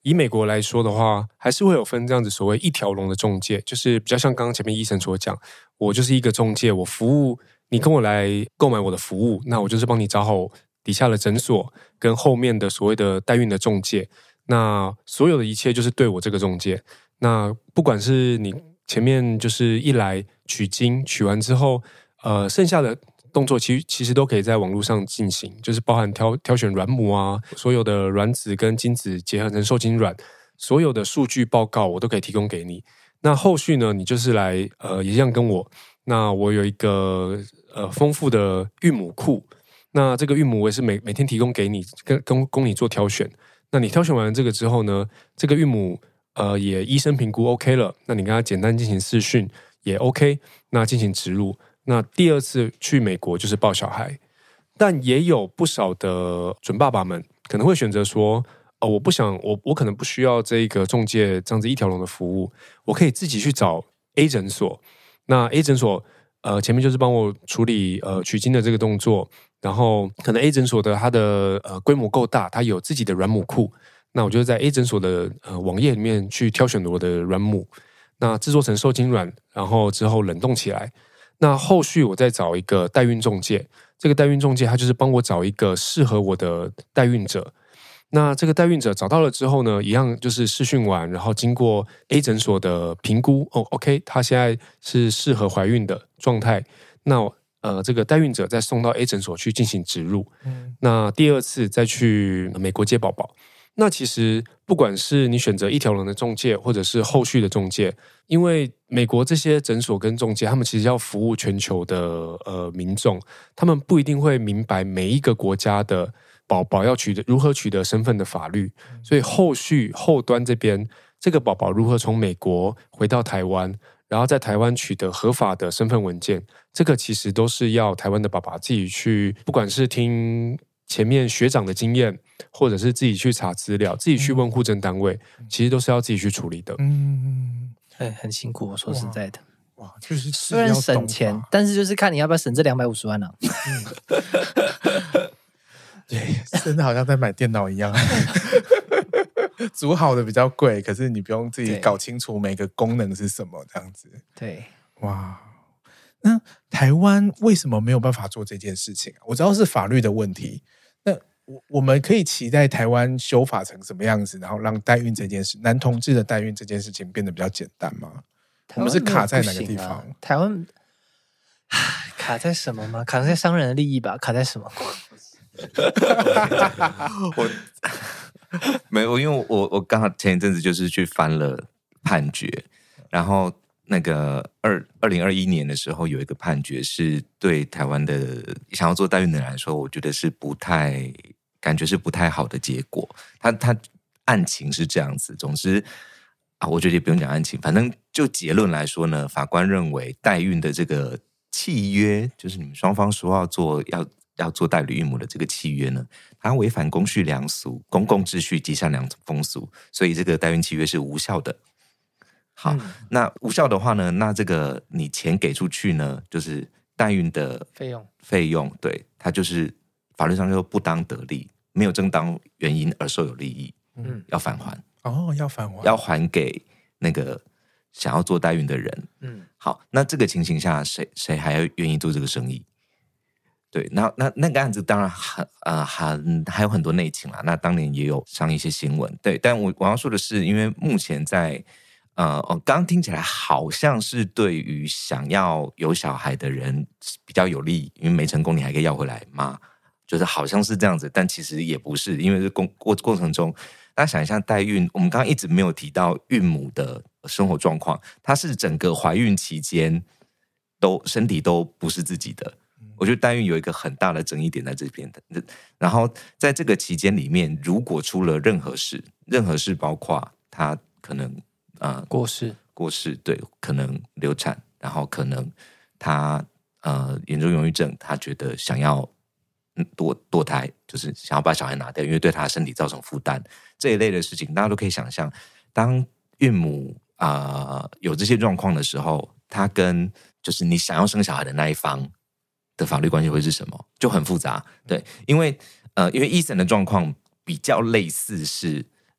以美国来说的话，还是会有分这样子所谓一条龙的中介，就是比较像刚刚前面医生所讲，我就是一个中介，我服务你跟我来购买我的服务，那我就是帮你找好底下的诊所跟后面的所谓的代孕的中介，那所有的一切就是对我这个中介。那不管是你前面就是一来取精，取完之后，呃，剩下的动作其实其实都可以在网络上进行，就是包含挑挑选卵母啊，所有的卵子跟精子结合成受精卵，所有的数据报告我都可以提供给你。那后续呢，你就是来呃也一样跟我，那我有一个呃丰富的孕母库，那这个孕母我也是每每天提供给你，跟供供你做挑选。那你挑选完这个之后呢，这个孕母呃也医生评估 OK 了，那你跟他简单进行视讯也 OK， 那进行植入。那第二次去美国就是抱小孩，但也有不少的准爸爸们可能会选择说，哦，我不想，我我可能不需要这一个中介这样子一条龙的服务，我可以自己去找 A 诊所。那 A 诊所，呃，前面就是帮我处理呃取精的这个动作，然后可能 A 诊所的它的呃规模够大，它有自己的卵母库，那我就在 A 诊所的呃网页里面去挑选我的卵母，那制作成受精卵，然后之后冷冻起来。那后续我再找一个代孕中介，这个代孕中介他就是帮我找一个适合我的代孕者。那这个代孕者找到了之后呢，一样就是视讯完，然后经过 A 诊所的评估，哦 ，OK， 他现在是适合怀孕的状态。那呃，这个代孕者再送到 A 诊所去进行植入。嗯，那第二次再去美国接宝宝。那其实不管是你选择一条龙的中介，或者是后续的中介，因为美国这些诊所跟中介，他们其实要服务全球的呃民众，他们不一定会明白每一个国家的宝宝要取得如何取得身份的法律，所以后续后端这边这个宝宝如何从美国回到台湾，然后在台湾取得合法的身份文件，这个其实都是要台湾的爸爸自己去，不管是听前面学长的经验，或者是自己去查资料，自己去问户政单位，嗯、其实都是要自己去处理的。 嗯，很很辛苦，我说实在的。 哇，就是虽然省钱，但是就是看你要不要省这两百五十万啊。 嗯、对，真的好像在买电脑一样。组好的比较贵，可是你不用自己搞清楚每个功能是什么，这样子。 对， 哇。那台湾为什么没有办法做这件事情啊？我知道是法律的问题。那我我们可以期待台湾修法成什么样子，然后让代孕这件事，男同志的代孕这件事情变得比较简单吗？我们是卡在哪个地方？ 啊、台湾卡在什么吗？卡在商人的利益吧？卡在什么？ 我没有，因为我我刚好前一阵子就是去翻了判决，然后。那个二二零二一年的时候，有一个判决是对台湾的想要做代孕的人来说，我觉得是不太感觉是不太好的结果。他他案情是这样子，总之啊，我觉得也不用讲案情，反正就结论来说呢，法官认为代孕的这个契约，就是你们双方说要做要要做代理孕母的这个契约呢，它违反公序良俗、公共秩序及善良风俗，所以这个代孕契约是无效的。好，嗯、那无效的话呢，那这个你钱给出去呢，就是代孕的费用， 费用，对，它就是法律上就不当得利，没有正当原因而受有利益，嗯，要返还， 哦，要返还， 要还给那个想要做代孕的人，嗯，好，那这个情形下，谁谁还要愿意做这个生意？对，那那那个案子当然很呃很还有很多内情啦，那当年也有上一些新闻，对，但我我要说的是，因为目前在呃，哦，刚刚听起来好像是对于想要有小孩的人比较有利，因为没成功你还可以要回来嘛，就是好像是这样子，但其实也不是，因为是过过过程中，大家想一下代孕，我们刚刚一直没有提到孕母的生活状况，她是整个怀孕期间都身体都不是自己的，我觉得代孕有一个很大的争议点在这边的，然后在这个期间里面，如果出了任何事，任何事包括她可能。呃， 过世， 过世，对，可能流产，然后可能他呃严重忧郁症，他觉得想要堕堕胎，就是想要把小孩拿掉，因为对他的身体造成负担，这一类的事情，大家都可以想象，当孕母啊、呃、有这些状况的时候，他跟就是你想要生小孩的那一方的法律关系会是什么，就很复杂，对，因为呃因为医生的状况比较类似是。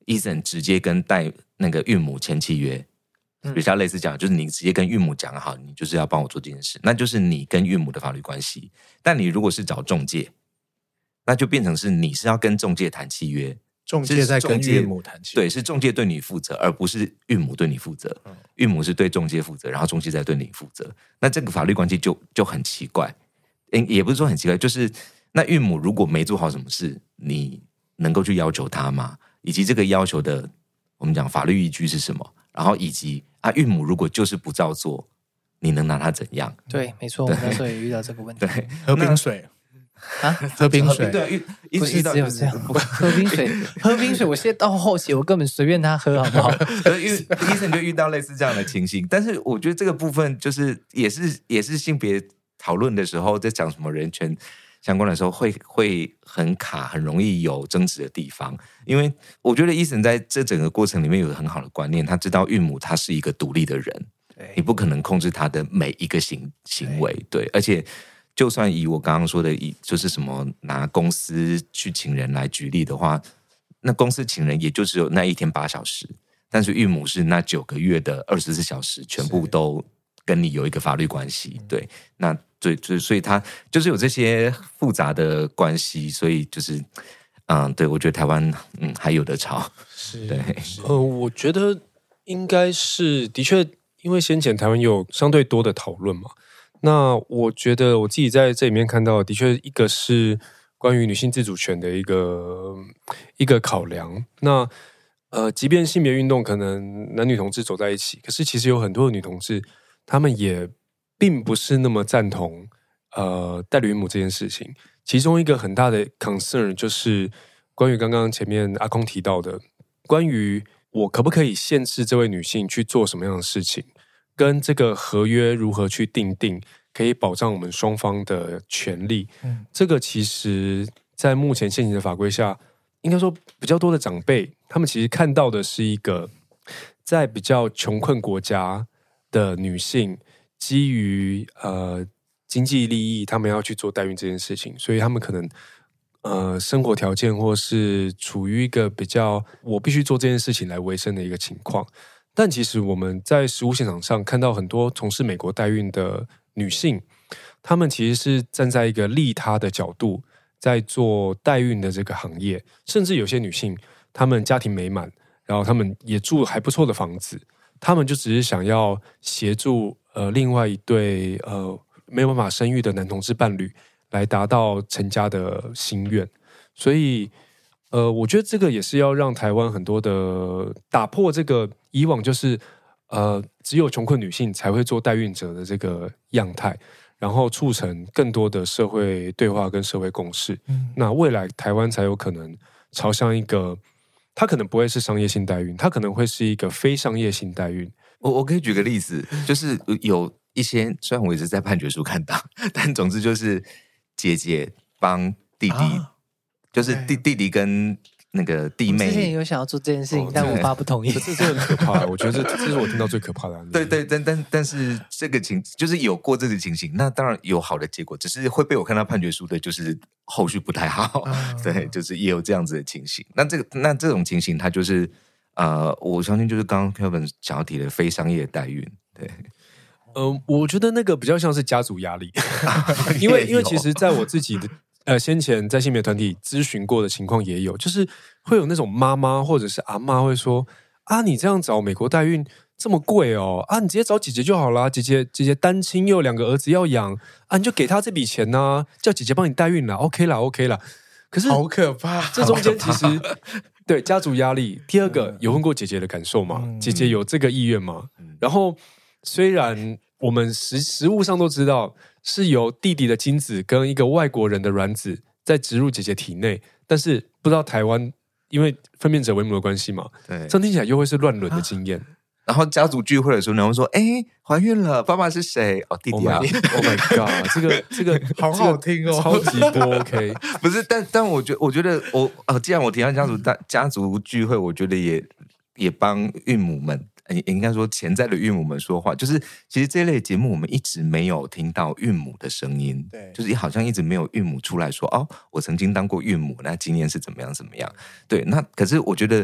Eason 直接跟代那个孕母签契约，比较类似讲，就是你直接跟孕母讲好，你就是要帮我做这件事，那就是你跟孕母的法律关系。但你如果是找仲介，那就变成是你是要跟仲介谈契约， 仲介在跟孕母谈契约， 对，是仲介对你负责，而不是孕母对你负责。嗯、孕母是对仲介负责，然后仲介在对你负责。那这个法律关系就就很奇怪，也不是说很奇怪，就是那孕母如果没做好什么事，你能够去要求他吗？以及这个要求的，我们讲法律依据是什么？然后以及啊，孕母如果就是不照做，你能拿他怎样？ 对，没错，我们那时候也遇到这个问题。 对， 喝冰水啊， 喝冰水， 对， 不是只有这样，喝冰水，喝冰水。我现在到后期，我根本随便他喝，好不好？ 因为医生就遇到类似这样的情形，但是我觉得这个部分就是也是也是性别讨论的时候，在讲什么人权相关的时候会会很卡，很容易有争执的地方。因为我觉得医生在这整个过程里面有很好的观念，他知道孕母她是一个独立的人，你不可能控制她的每一个行行为，对，而且就算以我刚刚说的，以就是什么拿公司去请人来举例的话，那公司请人也就只有那一天八小时，但是孕母是那九个月的二十四小时，全部都跟你有一个法律关系，对，那对，所以他就是有这些复杂的关系，所以就是，嗯，对，我觉得台湾嗯还有得吵， 是， 对， 呃，我觉得应该是的确，因为先前台湾有相对多的讨论嘛。那我觉得我自己在这里面看到，的确一个是关于女性自主权的一个一个考量。那呃，即便性别运动可能男女同志走在一起，可是其实有很多的女同志，她们也并不是那么赞同呃代理孕母这件事情。其中一个很大的 concern 就是关于刚刚前面阿空提到的，关于我可不可以限制这位女性去做什么样的事情。跟这个合约如何去订定，可以保障我们双方的权利。嗯，这个其实在目前现行的法规下，应该说比较多的长辈，他们其实看到的是一个在比较穷困国家的女性，基于呃经济利益，他们要去做代孕这件事情，所以他们可能呃生活条件或是处于一个比较我必须做这件事情来维生的一个情况。但其实我们在实务现场上看到很多从事美国代孕的女性，她们其实是站在一个利他的角度在做代孕的这个行业，甚至有些女性她们家庭美满，然后她们也住还不错的房子，她们就只是想要协助呃另外一对呃没有办法生育的男同志伴侣来达到成家的心愿，所以呃，我觉得这个也是要让台湾很多的打破这个以往就是呃只有穷困女性才会做代孕者的这个样态，然后促成更多的社会对话跟社会共识。嗯，那未来台湾才有可能朝向一个，它可能不会是商业性代孕，它可能会是一个非商业性代孕。 我我可以举个例子，就是有一些虽然我也是在判决书看到，但总之就是姐姐帮弟弟。啊就是弟弟弟跟那个弟妹， 我之前有想要做这件事情，哦、但我爸不同意。 这这很可怕，我觉得这这是我听到最可怕的案例。 对对，但但但是这个情就是有过这个情形，那当然有好的结果，只是会被我看到判决书的，就是后续不太好。嗯、对，就是也有这样子的情形。那这个那这种情形，它就是呃，我相信就是刚刚 Kevin 想要提的非商业代孕。对， 呃，我觉得那个比较像是家族压力，因为因为其实在我自己的。呃，先前在性别团体咨询过的情况也有，就是会有那种妈妈或者是阿嬷会说啊，你这样找美国代孕这么贵哦，啊，你直接找姐姐就好啦，姐姐姐姐单亲又有两个儿子要养啊，你就给她这笔钱啊，叫姐姐帮你代孕啦 ，OK 啦 OK 啦。可是好可怕， 这中间其实对家族压力。第二个有问过姐姐的感受吗？嗯、姐姐有这个意愿吗？嗯、然后虽然我们实实务上都知道。是由弟弟的精子跟一个外国人的卵子在植入姐姐体内，但是不知道台湾因为分娩者为母的关系嘛，对，这样听起来又会是乱伦的经验。啊、 然后家族聚会的时候，然后说：“哎，怀孕了，爸爸是谁？哦，弟弟啊 ！” Oh my god， 这个这个好好听哦， 超级不 OK。 不是，但但我觉我觉得我呃，既然我提到家族大家族聚会，我觉得也也帮孕母们。应该说潜在的孕母们说话，就是其实这一类节目我们一直没有听到孕母的声音，对，就是好像一直没有孕母出来说哦，我曾经当过孕母，那今年是怎么样怎么样。对，那可是我觉得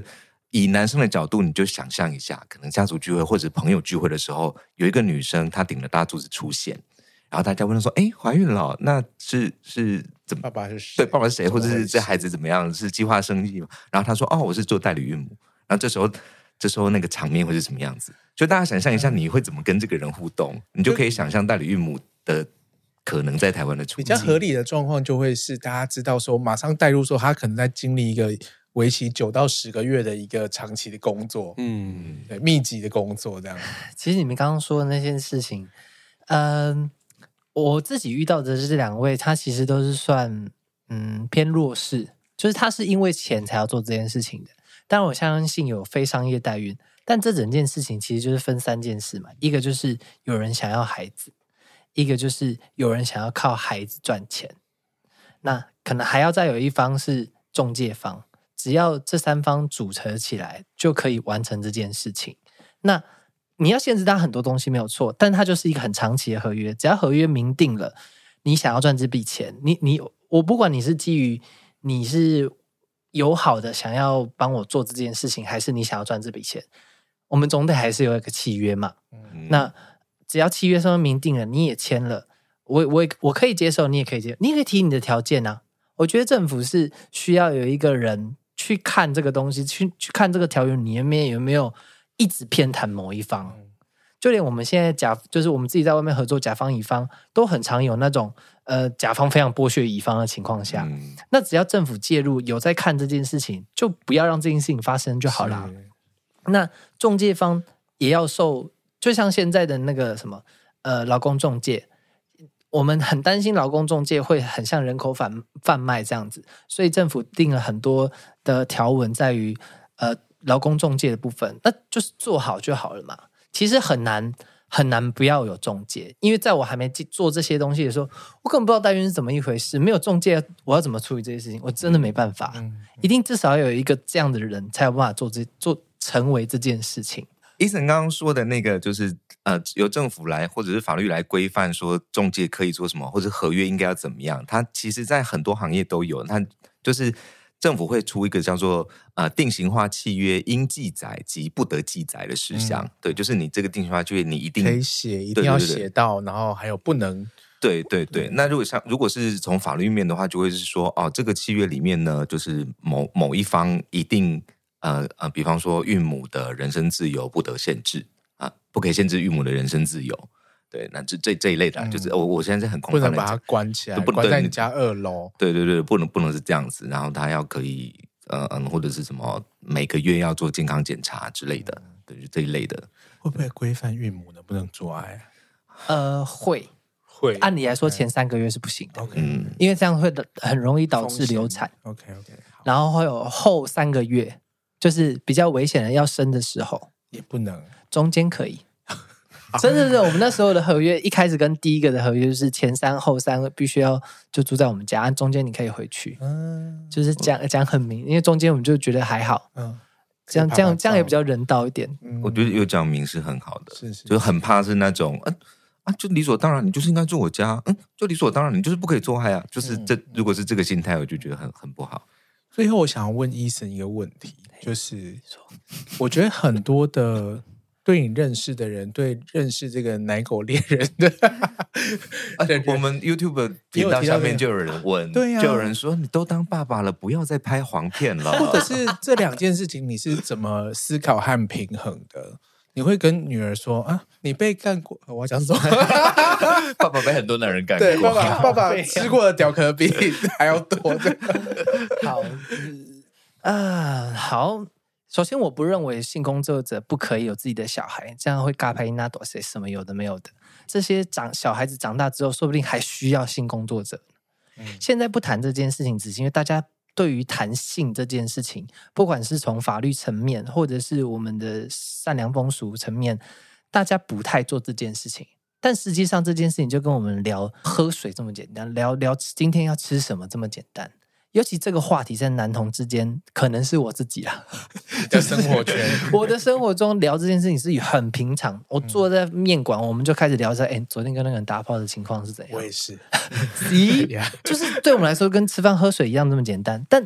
以男生的角度，你就想象一下，可能家族聚会或者朋友聚会的时候，有一个女生她顶着大肚子出现，然后大家问她说：“哎，怀孕了？那是是怎么？ 爸爸是谁？ 对，爸爸是谁？或者是这孩子怎么样？是计划生育吗？”然后她说：“哦，我是做代理孕母。”然后这时候，这时候那个场面会是什么样子？就大家想象一下，你会怎么跟这个人互动？你就可以想象代理孕母的可能在台湾的处境。 比较合理的状况就会是大家知道说，马上带入说他可能在经历一个为期九到十个月的一个长期的工作，嗯，对，密集的工作这样。 其实你们刚刚说的那件事情，嗯、呃，我自己遇到的这两位，他其实都是算嗯偏弱势，就是他是因为钱才要做这件事情的。当然，我相信有非商业代孕，但这整件事情其实就是分三件事嘛，一个就是有人想要孩子，一个就是有人想要靠孩子赚钱，那可能还要再有一方是中介方。只要这三方组合起来，就可以完成这件事情。那你要限制他很多东西没有错，但它就是一个很长期的合约。只要合约明定了，你想要赚这笔钱，你你我不管你是基于你是友好的想要帮我做这件事情，还是你想要赚这笔钱，我们总得还是有一个契约嘛。嗯、那只要契约上面明定了，你也签了，我我我可以接受，你也可以接受，你也可以提你的条件啊。我觉得政府是需要有一个人去看这个东西，去去看这个条约里面有没有一直偏袒某一方。就连我们现在甲，就是我们自己在外面合作，甲方乙方都很常有那种呃甲方非常剥削乙方的情况下，嗯、那只要政府介入，有在看这件事情，就不要让这件事情发生就好啦。那中介方也要受，就像现在的那个什么呃劳工中介。我们很担心劳工中介会很像人口贩贩卖这样子，所以政府定了很多的条文在于呃劳工中介的部分，那就是做好就好了嘛。其实很难很难不要有中介，因为在我还没做这些东西的时候，我根本不知道代孕是怎么一回事，没有中介我要怎么处理这些事情，我真的没办法。嗯嗯、一定至少要有一个这样的人才有办法做这做成为这件事情。 Eason 刚刚说的那个就是呃，由政府来或者是法律来规范说中介可以做什么，或者合约应该要怎么样，它其实在很多行业都有。它就是政府会出一个叫做呃定型化契约应记载及不得记载的事项。嗯、对，就是你这个定型化契约你一定可以写，一定要写到，对对对，然后还有不能。 对对对，那如果像如果是从法律面的话，就会是说哦，这个契约里面呢，就是某某一方一定。呃呃，比方说孕母的人身自由不得限制啊，不可以限制孕母的人身自由。对，那这这这一类的、啊，嗯、就是我我现在是很空泛的， 不能把它关起来，关在你家二楼。 对对对，不能不能是这样子。然后他要可以呃嗯，或者是什么每个月要做健康检查之类的，嗯、对这一类的。 会不会规范孕母能不能做爱？ 呃，会会。 按理来说，前三个月是不行的， okay. 嗯，因为这样会很容易导致流产。 OK OK， 然后会有后三个月。就是比较危险的要生的时候也不能， 中间可以。真的是我们那时候的合约一开始跟第一个的合约就是前三后三必须要就住在我们家，中间你可以回去，嗯，就是讲讲很明，因为中间我们就觉得还好，嗯，这样这样这样也比较人道一点。 嗯、我觉得有讲明是很好的， 是是， 就很怕是那种嗯啊，就理所当然你就是应该住我家，嗯，就理所当然你就是不可以做爱啊，就是这、嗯、如果是这个心态，我就觉得很很不好。 最后我想要问Eason一个问题，就是我觉得很多的对你认识的人，对认识这个奶狗猎人的、 啊，我们 YouTube 频道下面就有人问， 对啊， 就有人说你都当爸爸了，不要再拍黄片了。 或者是这两件事情你是怎么思考和平衡的？你会跟女儿说啊，你被干过？我要讲什么？ 爸爸被很多男人干过， 对，爸爸爸爸吃过的屌壳比还要多。 好啊，好。首先，我不认为性工作者不可以有自己的小孩，这样会嘎拍那朵谁什么有的没有的。这些长小孩子长大之后，说不定还需要性工作者。嗯、现在不谈这件事情，只是因为大家对于谈性这件事情，不管是从法律层面，或者是我们的善良风俗层面，大家不太做这件事情。但实际上这件事情就跟我们聊喝水这么简单，聊聊今天要吃什么这么简单。尤其这个话题在男同之间，可能是我自己啦， 的生活圈。 我的生活中聊这件事情是很平常。我坐在面馆，我们就开始聊说，哎，昨天跟那个人打炮的情况是怎样？ 我也是， 咦，就是对我们来说跟吃饭喝水一样这么简单。但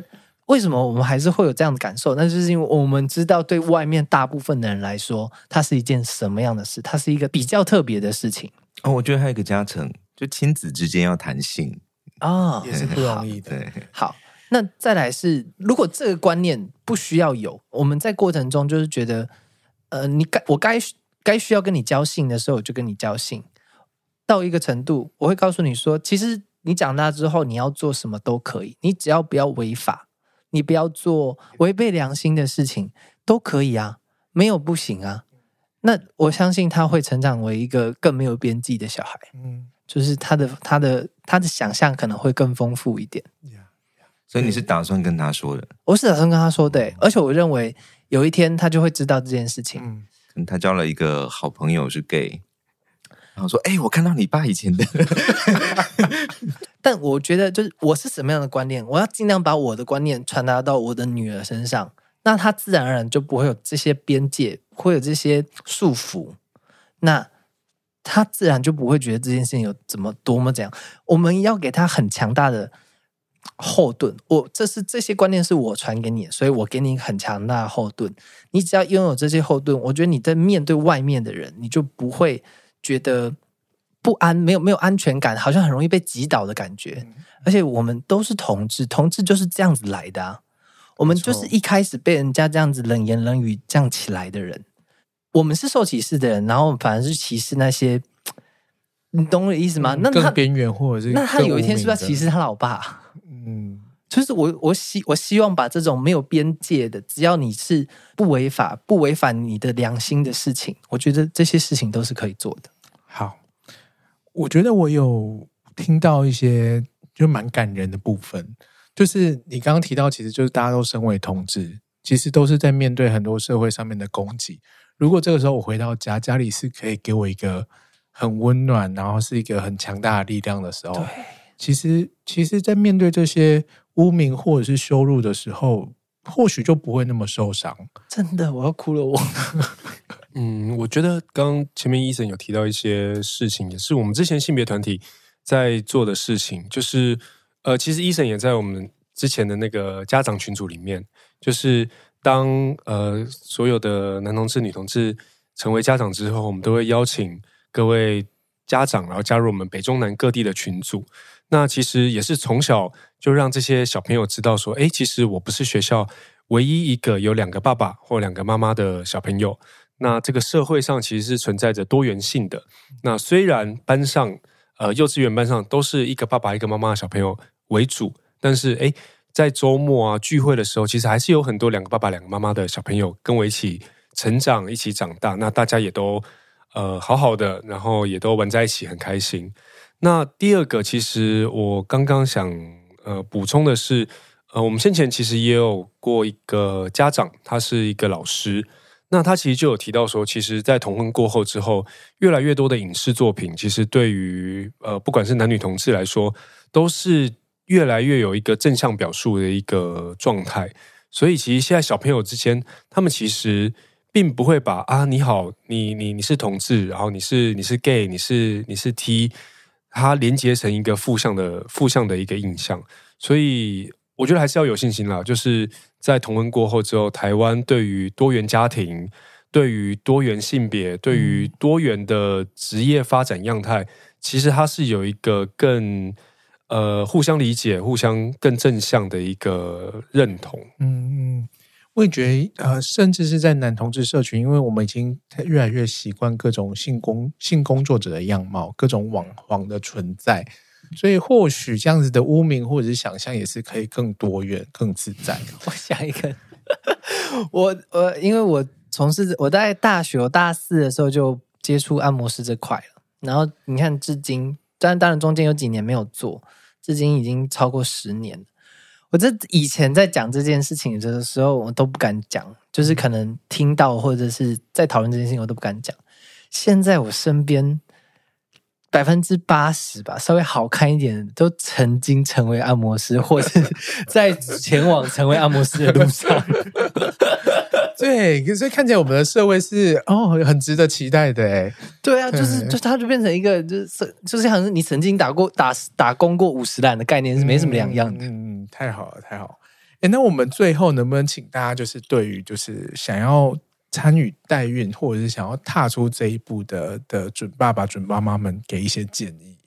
为什么我们还是会有这样的感受？那就是因为我们知道对外面大部分的人来说，它是一件什么样的事，它是一个比较特别的事情。 哦，我觉得还有一个加成，就亲子之间要谈性啊、 也是不容易的。 对， 好，那再来是，如果这个观念不需要有，我们在过程中就是觉得，呃，你该我该该需要跟你交性的时候，我就跟你交性。到一个程度，我会告诉你说，其实你长大之后，你要做什么都可以，你只要不要违法，你不要做违背良心的事情，都可以啊，没有不行啊。那我相信他会成长为一个更没有边际的小孩，嗯，就是他的他的他的想象可能会更丰富一点。 所以你是打算跟他说的？ 我是打算跟他说的、欸，而且我认为有一天他就会知道这件事情。 嗯，他交了一个好朋友是 gay， 然后说：“哎、欸，我看到你爸以前的。” 但我觉得，就是我是什么样的观念，我要尽量把我的观念传达到我的女儿身上，那她自然而然就不会有这些边界，会有这些束缚，那她自然就不会觉得这件事情有怎么多么怎样。我们要给她很强大的后盾，我这是这些观念是我传给你的，所以我给你很强大的后盾。你只要拥有这些后盾，我觉得你在面对外面的人，你就不会觉得不安，没有没有安全感，好像很容易被击倒的感觉。而且我们都是同志，同志就是这样子来的啊。我们就是一开始被人家这样子冷言冷语这样起来的人，我们是受歧视的人，然后反而是歧视那些，你懂我的意思吗？ 嗯、 那他更边缘或者是那他有一天是不是要歧视他老爸？嗯，就是我我希我希望把这种没有边界的，只要你是不违法、不违反你的良心的事情，我觉得这些事情都是可以做的。 好，我觉得我有听到一些就蛮感人的部分，就是你刚刚提到，其实就是大家都身为同志，其实都是在面对很多社会上面的攻击。如果这个时候我回到家，家里是可以给我一个很温暖，然后是一个很强大的力量的时候，其实其实在面对这些污名或者是羞辱的时候，或许就不会那么受伤。 真的，我要哭了我。 嗯，我觉得刚刚前面医生有提到一些事情，也是我们之前性别团体在做的事情，就是呃，其实医生也在我们之前的那个家长群组里面，就是当呃所有的男同志、女同志成为家长之后，我们都会邀请各位家长，然后加入我们北中南各地的群组。那其实也是从小就让这些小朋友知道说，哎，其实我不是学校唯一一个有两个爸爸或两个妈妈的小朋友。那这个社会上其实是存在着多元性的。那虽然班上呃幼稚园班上都是一个爸爸一个妈妈的小朋友为主，但是诶在周末啊聚会的时候，其实还是有很多两个爸爸两个妈妈的小朋友跟我一起成长一起长大，那大家也都呃好好的，然后也都玩在一起很开心。那第二个其实我刚刚想呃补充的是，呃我们先前其实也有过一个家长，他是一个老师，那他其实就有提到说，其实在同婚过后之后，越来越多的影视作品其实对于呃不管是男女同志来说，都是越来越有一个正向表述的一个状态。所以其实现在小朋友之间，他们其实并不会把啊你好，你你你是同志，然后你是你是 gay， 你是你是 T， 它连接成一个负向的负向的一个印象。所以我觉得还是要有信心啦，就是在同婚过后之后，台湾对于多元家庭、对于多元性别、对于多元的职业发展样态，其实它是有一个更呃互相理解、互相更正向的一个认同。 嗯嗯，我也觉得呃，甚至是在男同志社群，因为我们已经越来越习惯各种性工性工作者的样貌，各种网黄的存在。所以或许这样子的污名或者是想象也是可以更多元更自在。 我想一个我我因为我从事我在大学我大四的时候就接触按摩师这块了，然后你看至今当然当然中间有几年没有做，至今已经超过十年了。我这以前在讲这件事情的时候我都不敢讲，就是可能听到或者是在讨论这件事情我都不敢讲。现在我身边百分之八十吧，稍微好看一点的都曾经成为按摩师，或是在前往成为按摩师的路上。 对，所以看起来我们的社会是哦，很值得期待的哎。 对啊，就是就它就变成一个就是就是好像你曾经打过打打工过五十栏的概念是没什么两样的。 嗯，嗯太好了，太好。 哎，那我们最后能不能请大家就是对于就是想要参与代孕或者是想要踏出这一步的的准爸爸准妈妈们给一些建议？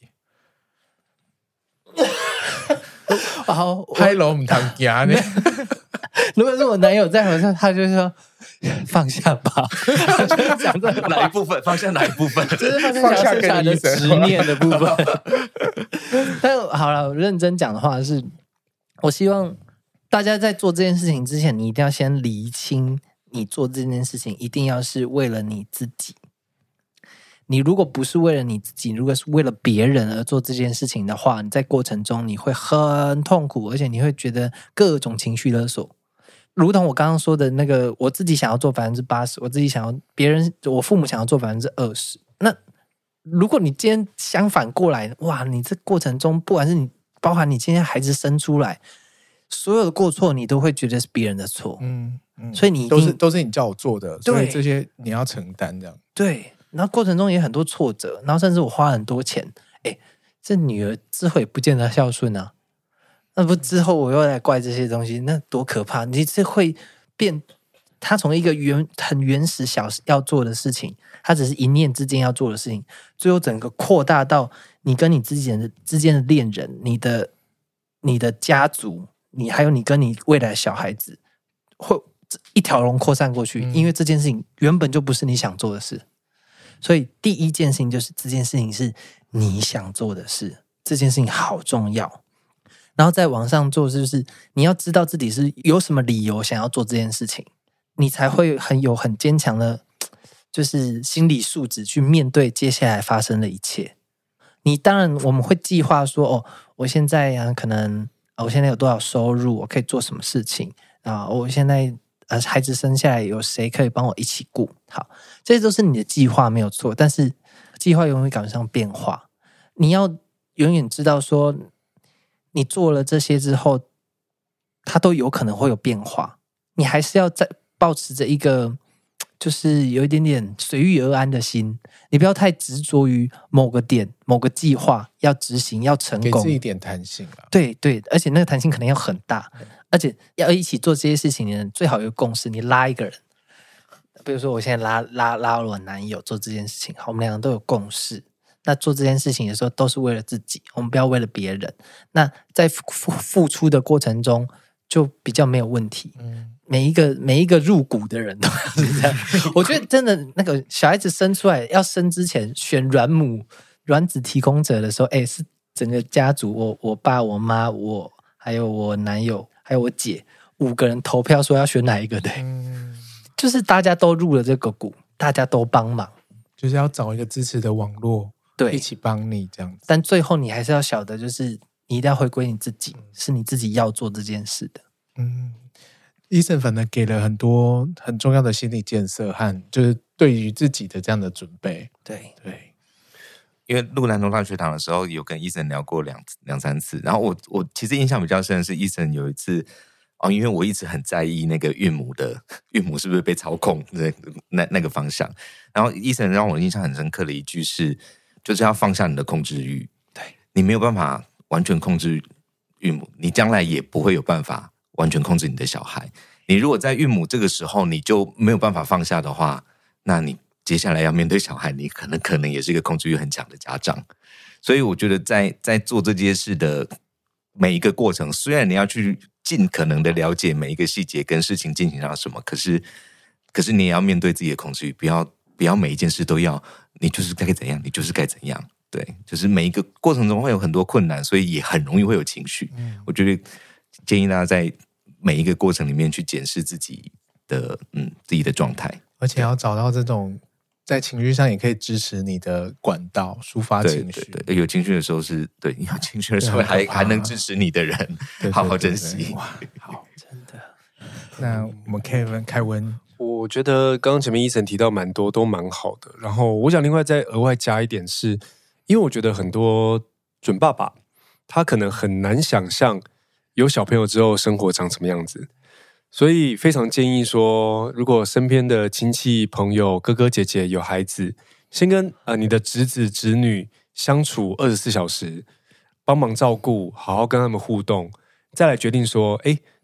好， 拍楼唔谈家呢。 如果是我男友在我上，他就说放下吧，他就讲这哪一部分放下哪一部分， 就是放下剩下的执念的部分。但好了，认真讲的话是，我希望大家在做这件事情之前，你一定要先厘清，你做这件事情一定要是为了你自己。你如果不是为了你自己，如果是为了别人而做这件事情的话，你在过程中你会很痛苦，而且你会觉得各种情绪勒索。如同我刚刚说的那个，我自己想要做百分之八十，我自己想要别人，我父母想要做百分之二十。那如果你今天相反过来，哇，你这过程中，不管是你，包含你今天孩子生出来，所有的过错，你都会觉得是别人的错。嗯嗯， 所以你一定都是都是你叫我做的，所以这些你要承担这样。 对。然后过程中也很多挫折，然后甚至我花很多钱，哎，这女儿之后也不见得孝顺啊，那不之后我又来怪这些东西，那多可怕！你是会变，他从一个原很原始小要做的事情，他只是一念之间要做的事情，最后整个扩大到你跟你之间的之间的恋人，你的你的家族，你还有你跟你未来的小孩子，会一条龙扩散过去，嗯、因为这件事情原本就不是你想做的事。所以第一件事情就是这件事情是你想做的事，这件事情好重要。然后再往上做，就是你要知道自己是有什么理由想要做这件事情，你才会很有很坚强的，就是心理素质去面对接下来发生的一切。你当然我们会计划说，哦，我现在啊，可能、哦、我现在有多少收入，我可以做什么事情啊？我现在。呃，孩子生下来有谁可以帮我一起顾？好，这些都是你的计划没有错，但是计划永远赶不上变化。你要永远知道说，你做了这些之后，它都有可能会有变化。你还是要在抱持着一个，就是有一点点随遇而安的心。你不要太执着于某个点、某个计划要执行、要成功， 给自己一点弹性啦。 对对，而且那个弹性可能要很大。而且要一起做这些事情的人，最好有共识。你拉一个人，比如说我现在拉拉拉我男友做这件事情，好，我们两个都有共识。那做这件事情的时候，都是为了自己，我们不要为了别人。那在付付出的过程中，就比较没有问题。嗯，每一个每一个入股的人都是这样。我觉得真的，那个小孩子生出来要生之前选卵母卵子提供者的时候，哎，是整个家族，我我爸、我妈、我还有我男友。还有我姐五个人投票说要选哪一个的、嗯，就是大家都入了这个股，大家都帮忙， 就是要找一个支持的网络，对，一起帮你这样子。 但最后你还是要晓得，就是你一定要回归你自己，嗯、是你自己要做这件事的。 嗯，医生反正给了很多很重要的心理建设和就是对于自己的这样的准备。 对对。 因为录南通大学堂的时候，有跟医生聊过两两三次，然后我我其实印象比较深的是，医生有一次哦，因为我一直很在意那个孕母的孕母是不是被操控那那那个方向，然后医生让我印象很深刻的一句是，就是要放下你的控制欲，对，你没有办法完全控制孕母，你将来也不会有办法完全控制你的小孩。你如果在孕母这个时候你就没有办法放下的话，那你接下来要面对小孩，你可能可能也是一个控制欲很强的家长。所以我觉得在在做这件事的每一个过程，虽然你要去尽可能的了解每一个细节跟事情进行到什么，可是可是你也要面对自己的控制欲，不要不要每一件事都要你就是该怎样，你就是该怎样。对，就是每一个过程中会有很多困难，所以也很容易会有情绪。嗯，我觉得建议大家在每一个过程里面去检视自己的嗯自己的状态， 而且要找到这种在情绪上也可以支持你的管道，抒发情绪。 对对对，有情绪的时候是对，你有情绪的时候还还能支持你的人，对对对对，好好珍惜。 哇，好，真的。那我们 Kevin 凯文， 我觉得刚刚前面医生提到蛮多，都蛮好的。然后我想另外再额外加一点是，因为我觉得很多准爸爸他可能很难想象有小朋友之后生活长什么样子。所以非常建议说，如果身边的亲戚朋友哥哥姐姐有孩子，先跟呃你的侄子侄女相处二十四小时，帮忙照顾，好好跟他们互动，再来决定说，哎，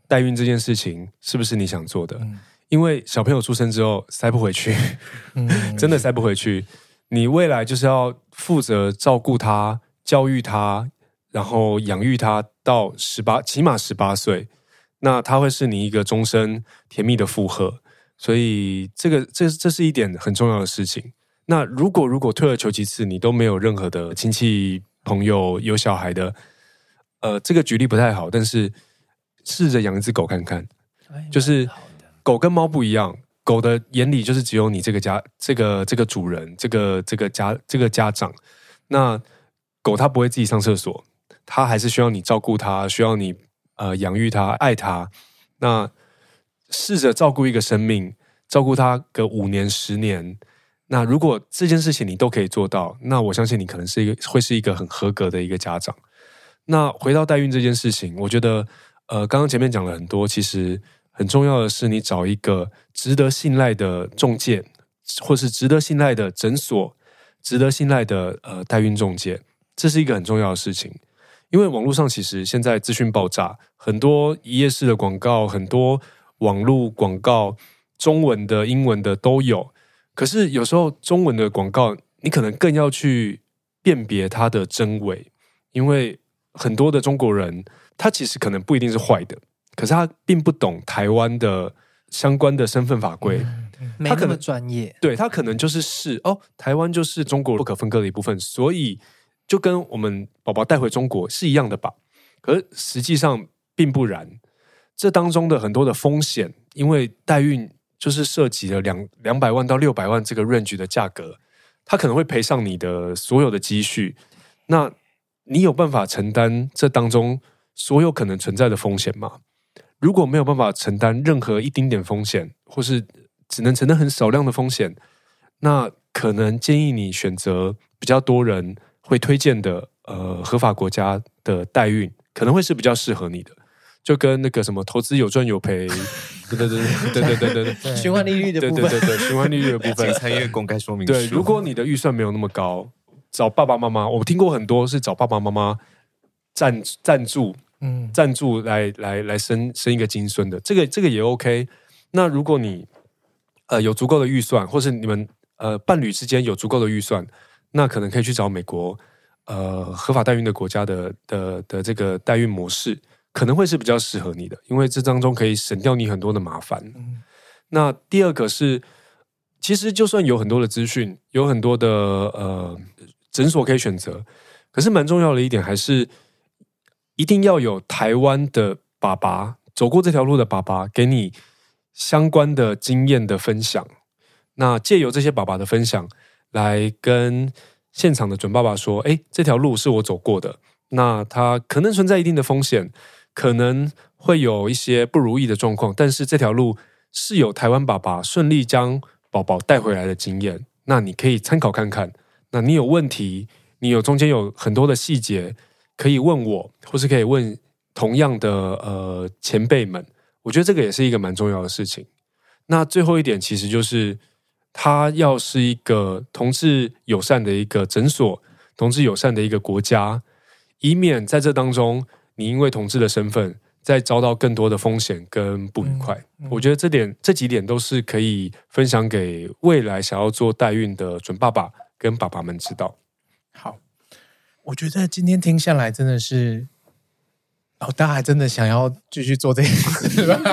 代孕这件事情是不是你想做的？ 嗯、 因为小朋友出生之后塞不回去，嗯、真的塞不回去。你未来就是要负责照顾他、教育他，然后养育他到十八，起码十八岁。那他会是你一个终身甜蜜的负荷，所以这个这这是一点很重要的事情。那如果如果退而求其次，你都没有任何的亲戚朋友有小孩的，呃，这个举例不太好，但是试着养一只狗看看，就是狗跟猫不一样，狗的眼里就是只有你这个家这个这个主人，这个这个家这个家长。那狗它不会自己上厕所，它还是需要你照顾它，需要你。呃，养育他，爱他，那试着照顾一个生命，照顾他个五年、十年。那如果这件事情你都可以做到，那我相信你可能是一个会是一个很合格的一个家长。那回到代孕这件事情，我觉得，呃，刚刚前面讲了很多，其实很重要的是你找一个值得信赖的仲介，或是值得信赖的诊所，值得信赖的呃代孕仲介，这是一个很重要的事情。因为网络上其实现在资讯爆炸，很多一页式的广告，很多网络广告，中文的、英文的都有。可是有时候中文的广告，你可能更要去辨别它的真伪，因为很多的中国人，他其实可能不一定是坏的，可是他并不懂台湾的相关的身份法规， 嗯、他可能专业， 对他可能就是是哦，台湾就是中国不可分割的一部分，所以。就跟我们宝宝带回中国是一样的吧？可是实际上并不然，这当中的很多的风险，因为代孕就是涉及了两两百万到六百万这个 range 的价格，它可能会赔上你的所有的积蓄。那你有办法承担这当中所有可能存在的风险吗？如果没有办法承担任何一丁点风险，或是只能承担很少量的风险，那可能建议你选择比较多人。会推荐的呃合法国家的代孕可能会是比较适合你的，就跟那个什么投资有赚有赔，对对对对对对对对， 循环利率的部分， 对对对对，循环利率的部分， 产业公开说明书。 对，如果你的预算没有那么高，找爸爸妈妈，我听过很多是找爸爸妈妈赞赞助，嗯，赞助来来来生生一个金孙的，这个这个也 OK。那如果你呃有足够的预算，或是你们呃伴侣之间有足够的预算。那可能可以去找美国呃合法代孕的国家的的的这个代孕模式，可能会是比较适合你的，因为这当中可以省掉你很多的麻烦。嗯、那第二个是，其实就算有很多的资讯，有很多的呃诊所可以选择，可是蛮重要的一点还是一定要有台湾的爸爸走过这条路的爸爸给你相关的经验的分享。那借由这些爸爸的分享。来跟现场的准爸爸说，哎，这条路是我走过的，那它可能存在一定的风险，可能会有一些不如意的状况，但是这条路是有台湾爸爸顺利将宝宝带回来的经验，那你可以参考看看。那你有问题，你有中间有很多的细节可以问我，或是可以问同样的呃前辈们，我觉得这个也是一个蛮重要的事情。那最后一点其实就是。它要是一个同志友善的一个诊所，同志友善的一个国家，以免在这当中你因为同志的身份再遭到更多的风险跟不愉快。嗯嗯、我觉得这点这几点都是可以分享给未来想要做代孕的准爸爸跟爸爸们知道。 好，我觉得今天听下来真的是，哦，大家还真的想要继续做这件事吧？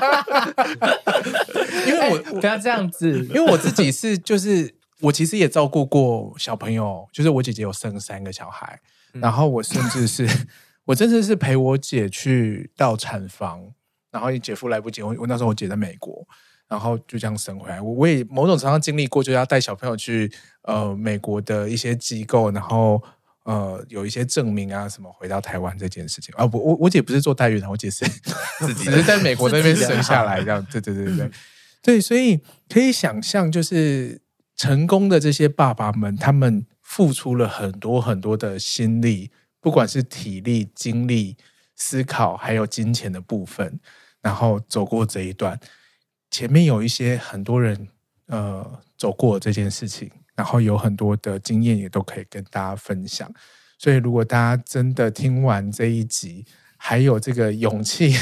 因为我、 欸、不要这样子， 因为我自己是就是我其实也照顾过小朋友，就是我姐姐有生三个小孩，嗯、然后我甚至是我真的是陪我姐去到产房，然后姐夫来不及，我那时候我姐在美国，然后就这样生回来。我我也某种程度上经历过，就要带小朋友去呃美国的一些机构，然后呃有一些证明啊什么回到台湾这件事情啊。不，我我姐不是做代孕的，我姐是自己只是在美国那边生下来这样。对对对对对。对，所以可以想象，就是成功的这些爸爸们，他们付出了很多很多的心力，不管是体力、精力、思考，还有金钱的部分，然后走过这一段。前面有一些很多人呃走过这件事情，然后有很多的经验也都可以跟大家分享。所以，如果大家真的听完这一集，还有这个勇气。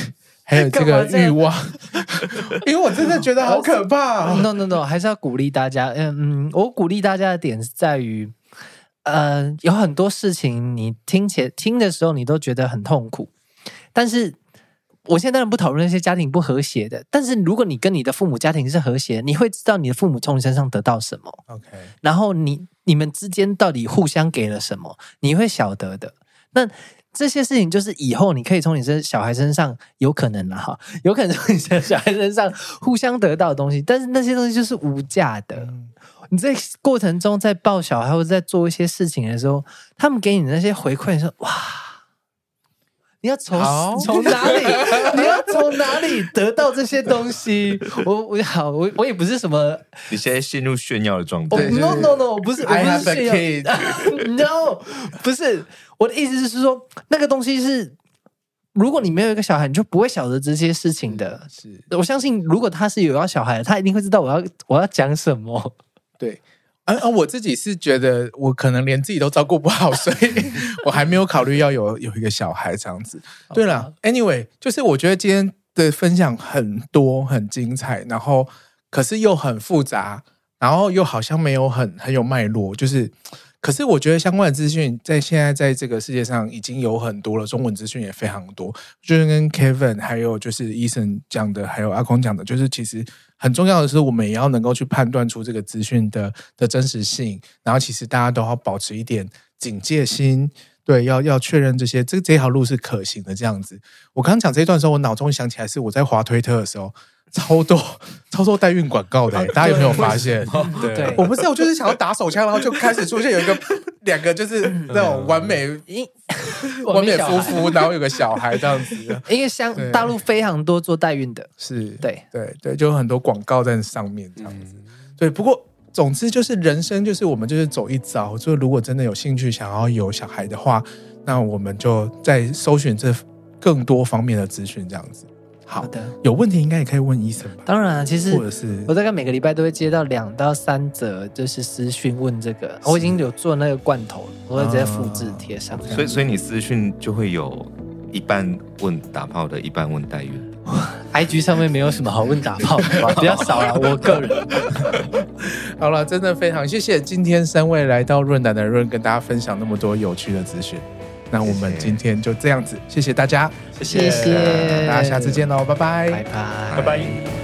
还有这个欲望，因为我真的觉得好可怕、哦。 No No No， 还是要鼓励大家。嗯嗯，我鼓励大家的点是在于，呃，有很多事情你听起听的时候，你都觉得很痛苦，但是。我现在当然不讨论那些家庭不和谐的，但是如果你跟你的父母家庭是和谐，你会知道你的父母从你身上得到什么 ，OK， 然后你你们之间到底互相给了什么，你会晓得的。那这些事情就是以后你可以从你的小孩身上有可能啦哈，有可能从你的小孩身上互相得到的东西，但是那些东西就是无价的。嗯、你在过程中在抱小孩或者在做一些事情的时候，他们给你的那些回馈，你说哇。你要从从哪里？你要从哪里得到这些东西？我我好，我我也不是什么。 你现在陷入炫耀的状态。 Oh, no no no， 我不是，我不是炫耀。No， 不是我的意思是说，那个东西是，如果你没有一个小孩，你就不会晓得这些事情的。是，我相信，如果他是有要小孩的，他一定会知道我要我要讲什么。 对。而、啊啊、我自己是觉得我可能连自己都照顾不好，所以我还没有考虑要有有一个小孩这样子。对了 ，anyway， 就是我觉得今天的分享很多很精彩，然后可是又很复杂，然后又好像没有很很有脉络，就是。可是我觉得相关的资讯在现在在这个世界上已经有很多了，中文资讯也非常多。就是跟 Kevin 还有就是 Eason 讲的，还有阿空讲的，就是其实很重要的是，我们也要能够去判断出这个资讯的的真实性。然后其实大家都要保持一点警戒心，对，要要确认这些这这条路是可行的这样子。我刚刚讲这一段的时候，我脑中想起来是我在滑推特的时候。超多超多代孕广告的、欸，大家有没有发现？ 对， 我不是，我就是想要打手枪，然后就开始出现有一个两个就是那种完美完美夫妇，然后有个小孩这样子。 因为像大陆非常多做代孕的， 是， 对对对，就有很多广告在上面这样子。嗯、对，不过总之就是人生就是我们就是走一遭，就如果真的有兴趣想要有小孩的话，那我们就在搜寻这更多方面的资讯这样子。好的，有问题应该也可以问医生吧？ 当然，其实或者是我大概每个礼拜都会接到两到三则，就是私讯问这个。我已经有做那个罐头了，我会直接复制贴上。 所以，所以你私讯就会有一半问打炮的，一半问代孕。 I G 上面没有什么好问打炮的吧，比较少了。我个人。 好了，真的非常谢谢今天三位来到润男的润，跟大家分享那么多有趣的资讯。那我们今天就这样子，谢谢大家， 谢谢， 大家下次见喽，拜拜， 拜拜， 拜拜。